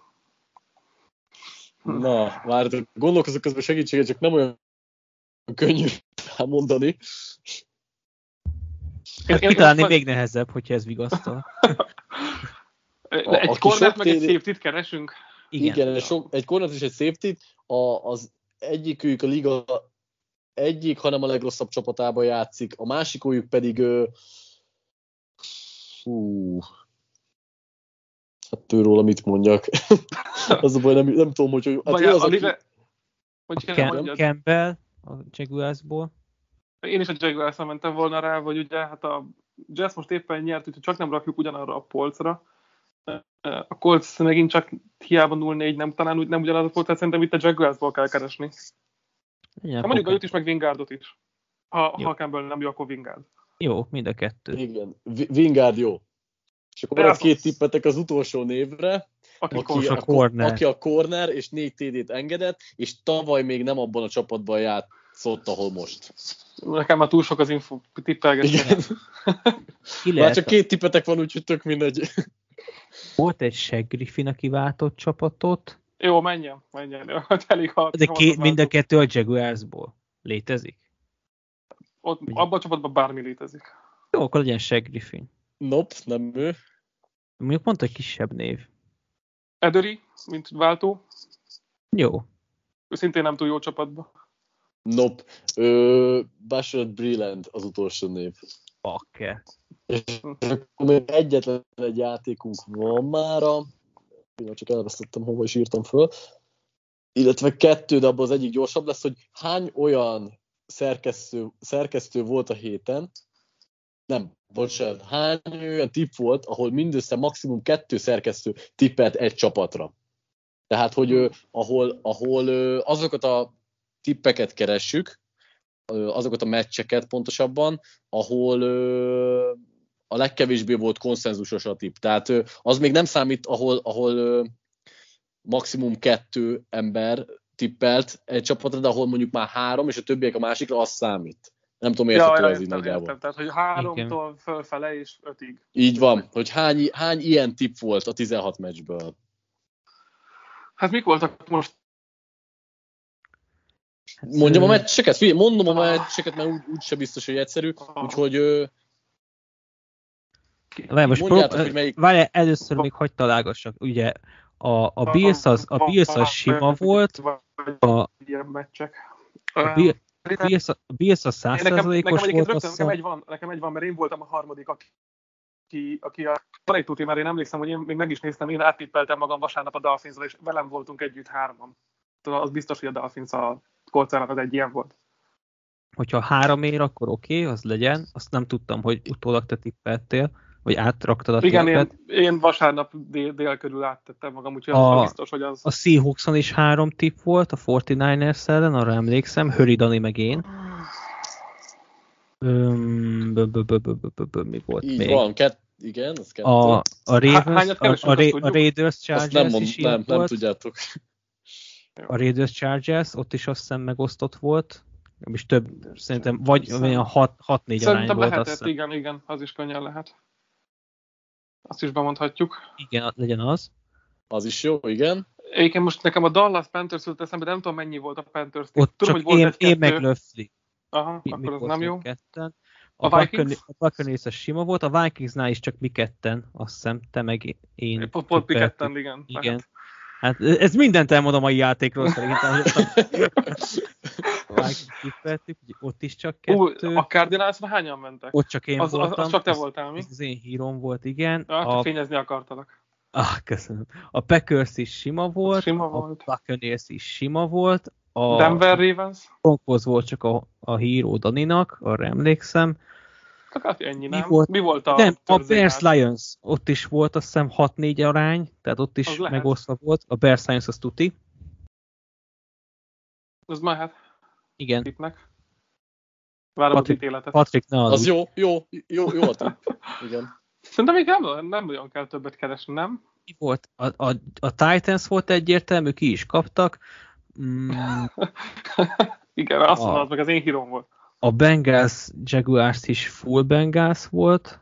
[SPEAKER 1] Na, várjátok, gondolkozok közben segítséget, csak nem olyan könnyű mondani.
[SPEAKER 3] Hát kitalálni még nehezebb, hogyha ez vigasztal.
[SPEAKER 2] Egy cornert meg egy safety-t keresünk.
[SPEAKER 1] Igen, Igen sok, egy cornert és egy safety-t. A, az egyikük a liga egyik, hanem a legrosszabb csapatában játszik. A másikójuk pedig ö, hú, hát tőróla mit mondjak. Az a baj, nem, nem tudom, hogy... Hát
[SPEAKER 2] Vagy
[SPEAKER 1] az,
[SPEAKER 2] a,
[SPEAKER 1] aki...
[SPEAKER 2] liga...
[SPEAKER 3] a Cam- Campbell, a Jaguarsból.
[SPEAKER 2] Én is a Jaguars-ra mentem volna rá, vagy ugye hát a Jazz most éppen nyert, úgyhogy csak nem rakjuk ugyanarra a polcra. A Colts megint csak hiába nulla négy, nem talán úgy nem ugyanaz a polc, tehát szerintem itt a Jaguarsból kell keresni. Ja, hát mondjuk a őt is, meg Wingardot is. Ha, ha Campbell nem jó, akkor Wingard.
[SPEAKER 3] Jó, mind a kettő.
[SPEAKER 1] Igen, Wingard jó. És akkor van két tippetek az utolsó névre,
[SPEAKER 2] aki,
[SPEAKER 1] aki, a, corner. aki a corner, és négy té dét engedett, és tavaly még nem abban a csapatban játszott, ahol most.
[SPEAKER 2] Nekem már túl sok az info, tippelgetni.
[SPEAKER 1] Már csak két tippetek van, úgyhogy tök mindegy.
[SPEAKER 3] Volt egy Shaq Griffin, aki váltott csapatot.
[SPEAKER 2] Jó, menjen, menjen. Elég hat,
[SPEAKER 3] De két, mind a kettő a Jaguarsból létezik?
[SPEAKER 2] Ott, abban a csapatban bármi létezik.
[SPEAKER 3] Jó, akkor legyen Shaq Griffin.
[SPEAKER 1] Nope, nem ő.
[SPEAKER 3] Mondjuk pont egy kisebb név.
[SPEAKER 2] Edery, mint váltó.
[SPEAKER 3] Jó.
[SPEAKER 2] Ő szintén nem túl jó csapatban.
[SPEAKER 1] Nope. Ö, Bashard Breeland az utolsó név.
[SPEAKER 3] Bakker.
[SPEAKER 1] És akkor még egyetlen egy játékunk van mára. Én csak elvesztettem, hova is írtam föl. Illetve kettő, de abban az egyik gyorsabb lesz, hogy hány olyan szerkesztő, szerkesztő volt a héten, nem, bocsánat, hány olyan tipp volt, ahol mindössze maximum kettő szerkesztő tippelt egy csapatra. Tehát, hogy uh, ahol, ahol uh, azokat a tippeket keressük, uh, azokat a meccseket pontosabban, ahol uh, a legkevésbé volt konszenzusos a tipp. Tehát uh, az még nem számít, ahol, ahol uh, maximum kettő ember tippelt egy csapatra, de ahol mondjuk már három, és a többiek a másikra, az számít. Nem tudom, érthető
[SPEAKER 2] ja,
[SPEAKER 1] ez így nagyjából.
[SPEAKER 2] Tehát, hogy háromtól fölfele és ötig.
[SPEAKER 1] Így van, hogy hány, hány ilyen tipp volt a tizenhat meccsből.
[SPEAKER 2] Hát mik voltak most?
[SPEAKER 1] Mondjam a meccseket? Figyelj, mondom a meccseket, mert úgy, úgyse biztos, hogy egyszerű. Úgyhogy...
[SPEAKER 3] Várj, most
[SPEAKER 1] mondjátok,
[SPEAKER 3] prób-
[SPEAKER 1] hogy melyik...
[SPEAKER 3] Várj, először még hagy találgassak. Ugye a, a Bills az, a Bills az sima volt. A,
[SPEAKER 2] ilyen meccsek.
[SPEAKER 3] A Bills, a Bills a száz százalékos volt.
[SPEAKER 2] Rögtön, nekem, egy van, nekem egy van, mert én voltam a harmadik, aki, aki a Parejtóti, mert én emlékszem, hogy én még meg is néztem, én áttippeltem magam vasárnap a Dolphinsra, és velem voltunk együtt hárman. Az biztos, hogy a Dolphins a Colts-nak az egy ilyen volt.
[SPEAKER 3] Hogyha három ér, akkor oké, okay, az legyen. Azt nem tudtam, hogy utólag te tippeltél, vagy átraktad a
[SPEAKER 2] igen,
[SPEAKER 3] tippet.
[SPEAKER 2] Igen, én, én vasárnap dél, dél körül áttettem magam, úgyhogy
[SPEAKER 3] a,
[SPEAKER 2] az biztos, hogy az...
[SPEAKER 3] A Seahawkson is három tipp volt, a negyvenkilencesek ellen, arra emlékszem, Höri, Dani meg én. Öm, bö, bö, bö, bö, bö, bö, mi volt
[SPEAKER 1] így
[SPEAKER 3] még?
[SPEAKER 1] Van, kett, igen, az kettő.
[SPEAKER 3] A, a, Ravens,
[SPEAKER 2] Há,
[SPEAKER 3] a, a, Ra- a Raiders Chargers
[SPEAKER 1] nem mond,
[SPEAKER 3] is
[SPEAKER 1] nem,
[SPEAKER 3] nem
[SPEAKER 1] nem tudjátok.
[SPEAKER 3] A Raiders Chargers, ott is azt hiszem megosztott volt. És több, szerintem vagy olyan hat négy arány volt.
[SPEAKER 2] Lehetett,
[SPEAKER 3] azt
[SPEAKER 2] igen, igen, az is könnyen lehet. Azt is bemondhatjuk.
[SPEAKER 3] Igen, legyen az.
[SPEAKER 1] Az is jó, igen.
[SPEAKER 2] Egyébként most nekem a Dallas Panthers jutott eszembe, de nem tudom mennyi volt a Panthers.
[SPEAKER 3] Ott
[SPEAKER 2] tudom,
[SPEAKER 3] csak
[SPEAKER 2] hogy volt
[SPEAKER 3] én,
[SPEAKER 2] egy
[SPEAKER 3] én meg Löffli.
[SPEAKER 2] Aha,
[SPEAKER 3] mi,
[SPEAKER 2] akkor
[SPEAKER 3] mi
[SPEAKER 2] az nem jó.
[SPEAKER 3] Ketten.
[SPEAKER 2] A, a Vikings?
[SPEAKER 3] A Buccaneers sima volt, a Vikingsnál is csak mi ketten, azt hiszem, te meg én.
[SPEAKER 2] Pont, pont mi ketten, igen.
[SPEAKER 3] Igen.
[SPEAKER 2] Lehet.
[SPEAKER 3] Hát ez mindent elmondom a mai játékról szerintem. A Vikings tippeltük, ott is csak kettő.
[SPEAKER 2] Uh, a Cardinalsra hányan mentek?
[SPEAKER 3] Ott csak én
[SPEAKER 2] az,
[SPEAKER 3] voltam.
[SPEAKER 2] Az, az csak te voltál, mi?
[SPEAKER 3] Ez az én hírom volt, igen.
[SPEAKER 2] Ja,
[SPEAKER 3] a...
[SPEAKER 2] fényezni akartalak.
[SPEAKER 3] Ah, köszönöm. A Packers is sima volt,
[SPEAKER 2] sima
[SPEAKER 3] a
[SPEAKER 2] volt.
[SPEAKER 3] Buccaneers is sima volt. A
[SPEAKER 2] Denver Ravens?
[SPEAKER 3] Broncos volt csak a, a híró Daninak, arra emlékszem.
[SPEAKER 2] Hát ennyi, nem? Mi
[SPEAKER 3] volt,
[SPEAKER 2] Mi volt a
[SPEAKER 3] nem, a Bears
[SPEAKER 2] hát?
[SPEAKER 3] Lions, ott is volt azt hiszem hat négy arány, tehát ott is megosztva volt. A Bears Lions az tuti.
[SPEAKER 2] Az mehet.
[SPEAKER 3] Igen.
[SPEAKER 2] Tippnek. Várom Patrik, az ítéletet.
[SPEAKER 1] Patrik, ne az jó, jó, jó, jó a tipp. Igen.
[SPEAKER 2] Szerintem még nem, nem olyan kell többet keresni, nem?
[SPEAKER 3] Mi volt? A, a, a Titans volt egyértelmű, ki is kaptak. Mm.
[SPEAKER 2] Igen, azt mondod, az meg az én hírom volt.
[SPEAKER 3] A Bengals Jaguars is full Bengals volt.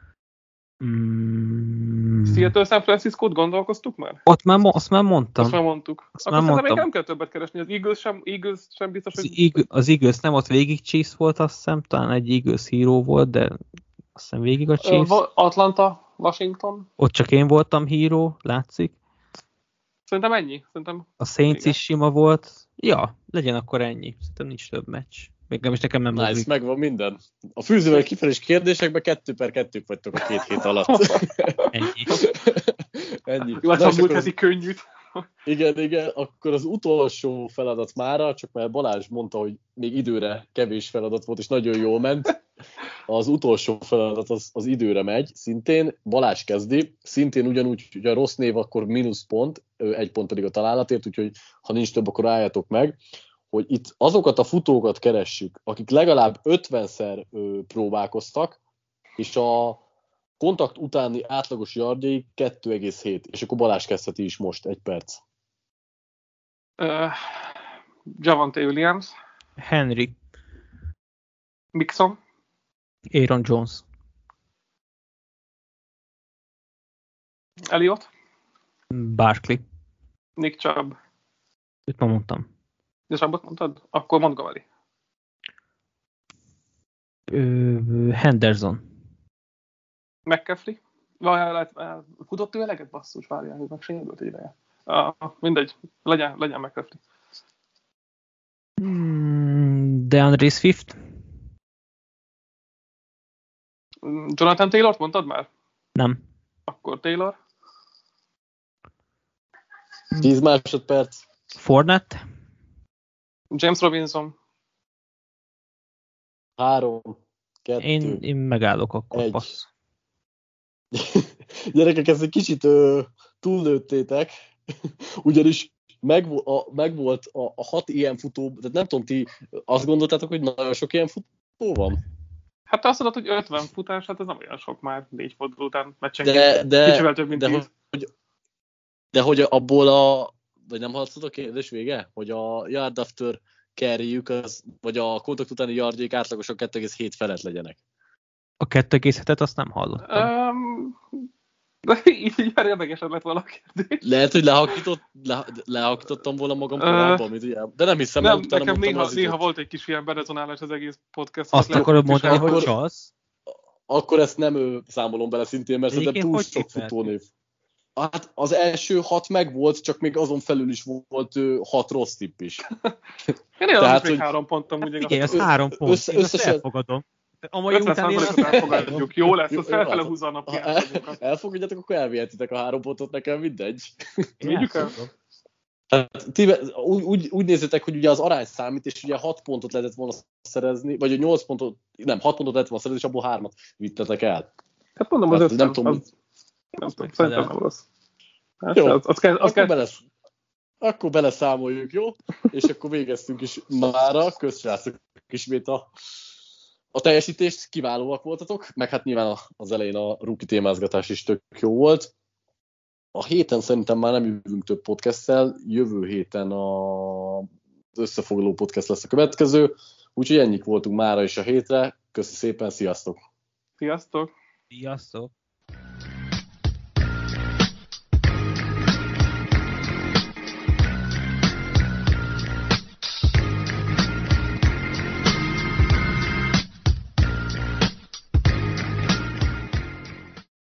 [SPEAKER 2] Mm. Seattle San Francisco-t gondolkoztuk már?
[SPEAKER 3] Ott már, azt már mondtam.
[SPEAKER 2] Azt már mondtuk.
[SPEAKER 3] Azt
[SPEAKER 2] Akkor
[SPEAKER 3] már
[SPEAKER 2] szerintem
[SPEAKER 3] mondtam.
[SPEAKER 2] még nem kell többet keresni. Az Eagles sem, Eagles sem biztos,
[SPEAKER 3] hogy... Az,
[SPEAKER 2] hogy...
[SPEAKER 3] Eagles, az Eagles nem, ott végig Chiefs volt, azt hiszem. Talán egy Eagles híró volt, de azt hiszem végig a Chiefs.
[SPEAKER 2] Atlanta, Washington.
[SPEAKER 3] Ott csak én voltam híró, látszik.
[SPEAKER 2] Szerintem ennyi. Szerintem...
[SPEAKER 3] A Saints igen. is sima volt. Ja, legyen akkor ennyi. Szerintem nincs több meccs. Még nem is nekem nem
[SPEAKER 1] nice, mozlik. Megvan minden. A fűzővel kifelés kérdésekben kettő per kettők vagytok a két hét alatt.
[SPEAKER 3] Ennyi.
[SPEAKER 2] Ennyi. Jó, hát a múlt heti könnyűt.
[SPEAKER 1] Igen, igen. Akkor az utolsó feladat mára, csak mert Balázs mondta, hogy még időre kevés feladat volt, és nagyon jól ment. Az utolsó feladat az, az időre megy, szintén Balázs kezdi, szintén ugyanúgy, hogy a rossz név, akkor mínusz pont, egy pont pedig a találatért, úgyhogy ha nincs több, akkor álljatok meg, hogy itt azokat a futókat keressük, akik legalább ötvenszer ö, próbálkoztak, és a kontakt utáni átlagos yardjai kettő egész hét, és akkor Balázs kezdheti is most, egy perc.
[SPEAKER 2] Uh, Javonte Williams.
[SPEAKER 3] Henry.
[SPEAKER 2] Mixon.
[SPEAKER 3] Aaron Jones.
[SPEAKER 2] Elliot.
[SPEAKER 3] Barkley.
[SPEAKER 2] Nick Chubb.
[SPEAKER 3] Őt ma mondtam.
[SPEAKER 2] De Chubbot mondtad? Akkor Montgomery.
[SPEAKER 3] Ö, Henderson.
[SPEAKER 2] McCaffrey. Vaj, futott ő eleget, basszus, várjál, hogy meg sérült egy ideje. Uh, mindegy, legyen, legyen McCaffrey.
[SPEAKER 3] Mm, DeAndre Swift.
[SPEAKER 2] Jonathan Taylort mondtad már?
[SPEAKER 3] Nem.
[SPEAKER 2] Akkor Taylor.
[SPEAKER 1] tíz másodperc.
[SPEAKER 3] Fournette.
[SPEAKER 2] James Robinson.
[SPEAKER 1] Három, kettő,
[SPEAKER 3] Én, én megállok akkor,
[SPEAKER 1] egy.
[SPEAKER 3] passz.
[SPEAKER 1] Gyerekek, ezt egy kicsit ö, túllőttétek, ugyanis megvo- a, megvolt a, a hat ilyen futó, tehát nem tudom, ti azt gondoltátok, hogy nagyon sok ilyen futó van?
[SPEAKER 2] Hát te azt mondod, hogy ötven futás, hát ez nem olyan sok már négy forduló után meccsenként.
[SPEAKER 1] De, de,
[SPEAKER 2] kicsivel több, mint
[SPEAKER 1] de,
[SPEAKER 2] tíz.
[SPEAKER 1] hogy, de hogy abból a, vagy nem hallatszott a kérdés vége? Hogy a yard after carry-jük, az, vagy a kontakt utáni yardjék átlagosan kettő egész hét felett legyenek.
[SPEAKER 3] A kettő egész hetet azt nem hallottam.
[SPEAKER 2] Um, de így már érdekesen lett volna a kérdés.
[SPEAKER 1] Lehet, hogy lehakított, le, lehakítottam volna magam korábban, mint ugye, de nem hiszem,
[SPEAKER 2] nem,
[SPEAKER 1] utána
[SPEAKER 2] nekem néha,
[SPEAKER 1] az
[SPEAKER 2] néha volt egy kis ilyen berezonálás az egész podcast.
[SPEAKER 3] Azt akarod mondani, hogy csalsz?
[SPEAKER 1] Akkor ezt nem ő, számolom bele szintén, mert szerintem túl sok futónév. Hát az első hat meg volt, csak még azon felül is volt ő, hat rossz tipp is.
[SPEAKER 2] Én olyan még három pontom.
[SPEAKER 3] Hát figyelj, az három pont, össze, én összesen... elfogadom.
[SPEAKER 2] A mai után én azt elfogadjuk. Jó lesz, az felfele húzza a napi átlagokat.
[SPEAKER 1] Elfogadjátok, akkor elvihetitek a három pontot, nekem mindegy.
[SPEAKER 2] Vigyük el.
[SPEAKER 1] Hát, ti, úgy, úgy, úgy nézzétek, hogy ugye az arány számít, és ugye hat pontot lehetett volna szerezni, vagy a nyolc pontot, nem, hat pontot lehetett volna szerezni, és abból hármat vittetek el.
[SPEAKER 2] Hát mondom, az ötven,
[SPEAKER 1] nem tudom,
[SPEAKER 2] az, nem tudom, szerintem nem rossz. Hát,
[SPEAKER 1] jó,
[SPEAKER 2] az, az kell, az
[SPEAKER 1] akkor,
[SPEAKER 2] kell.
[SPEAKER 1] Belesz, akkor beleszámoljuk, jó? És akkor végeztünk is mára, közsrácok ismét a, a teljesítést, kiválóak voltatok, meg hát nyilván az elején a rookie témázgatás is tök jó volt. A héten szerintem már nem jövünk több podcasttel, jövő héten a, az összefoglaló podcast lesz a következő, úgyhogy ennyik voltunk mára is a hétre. Köszi szépen, sziasztok!
[SPEAKER 2] Sziasztok!
[SPEAKER 3] Sziasztok!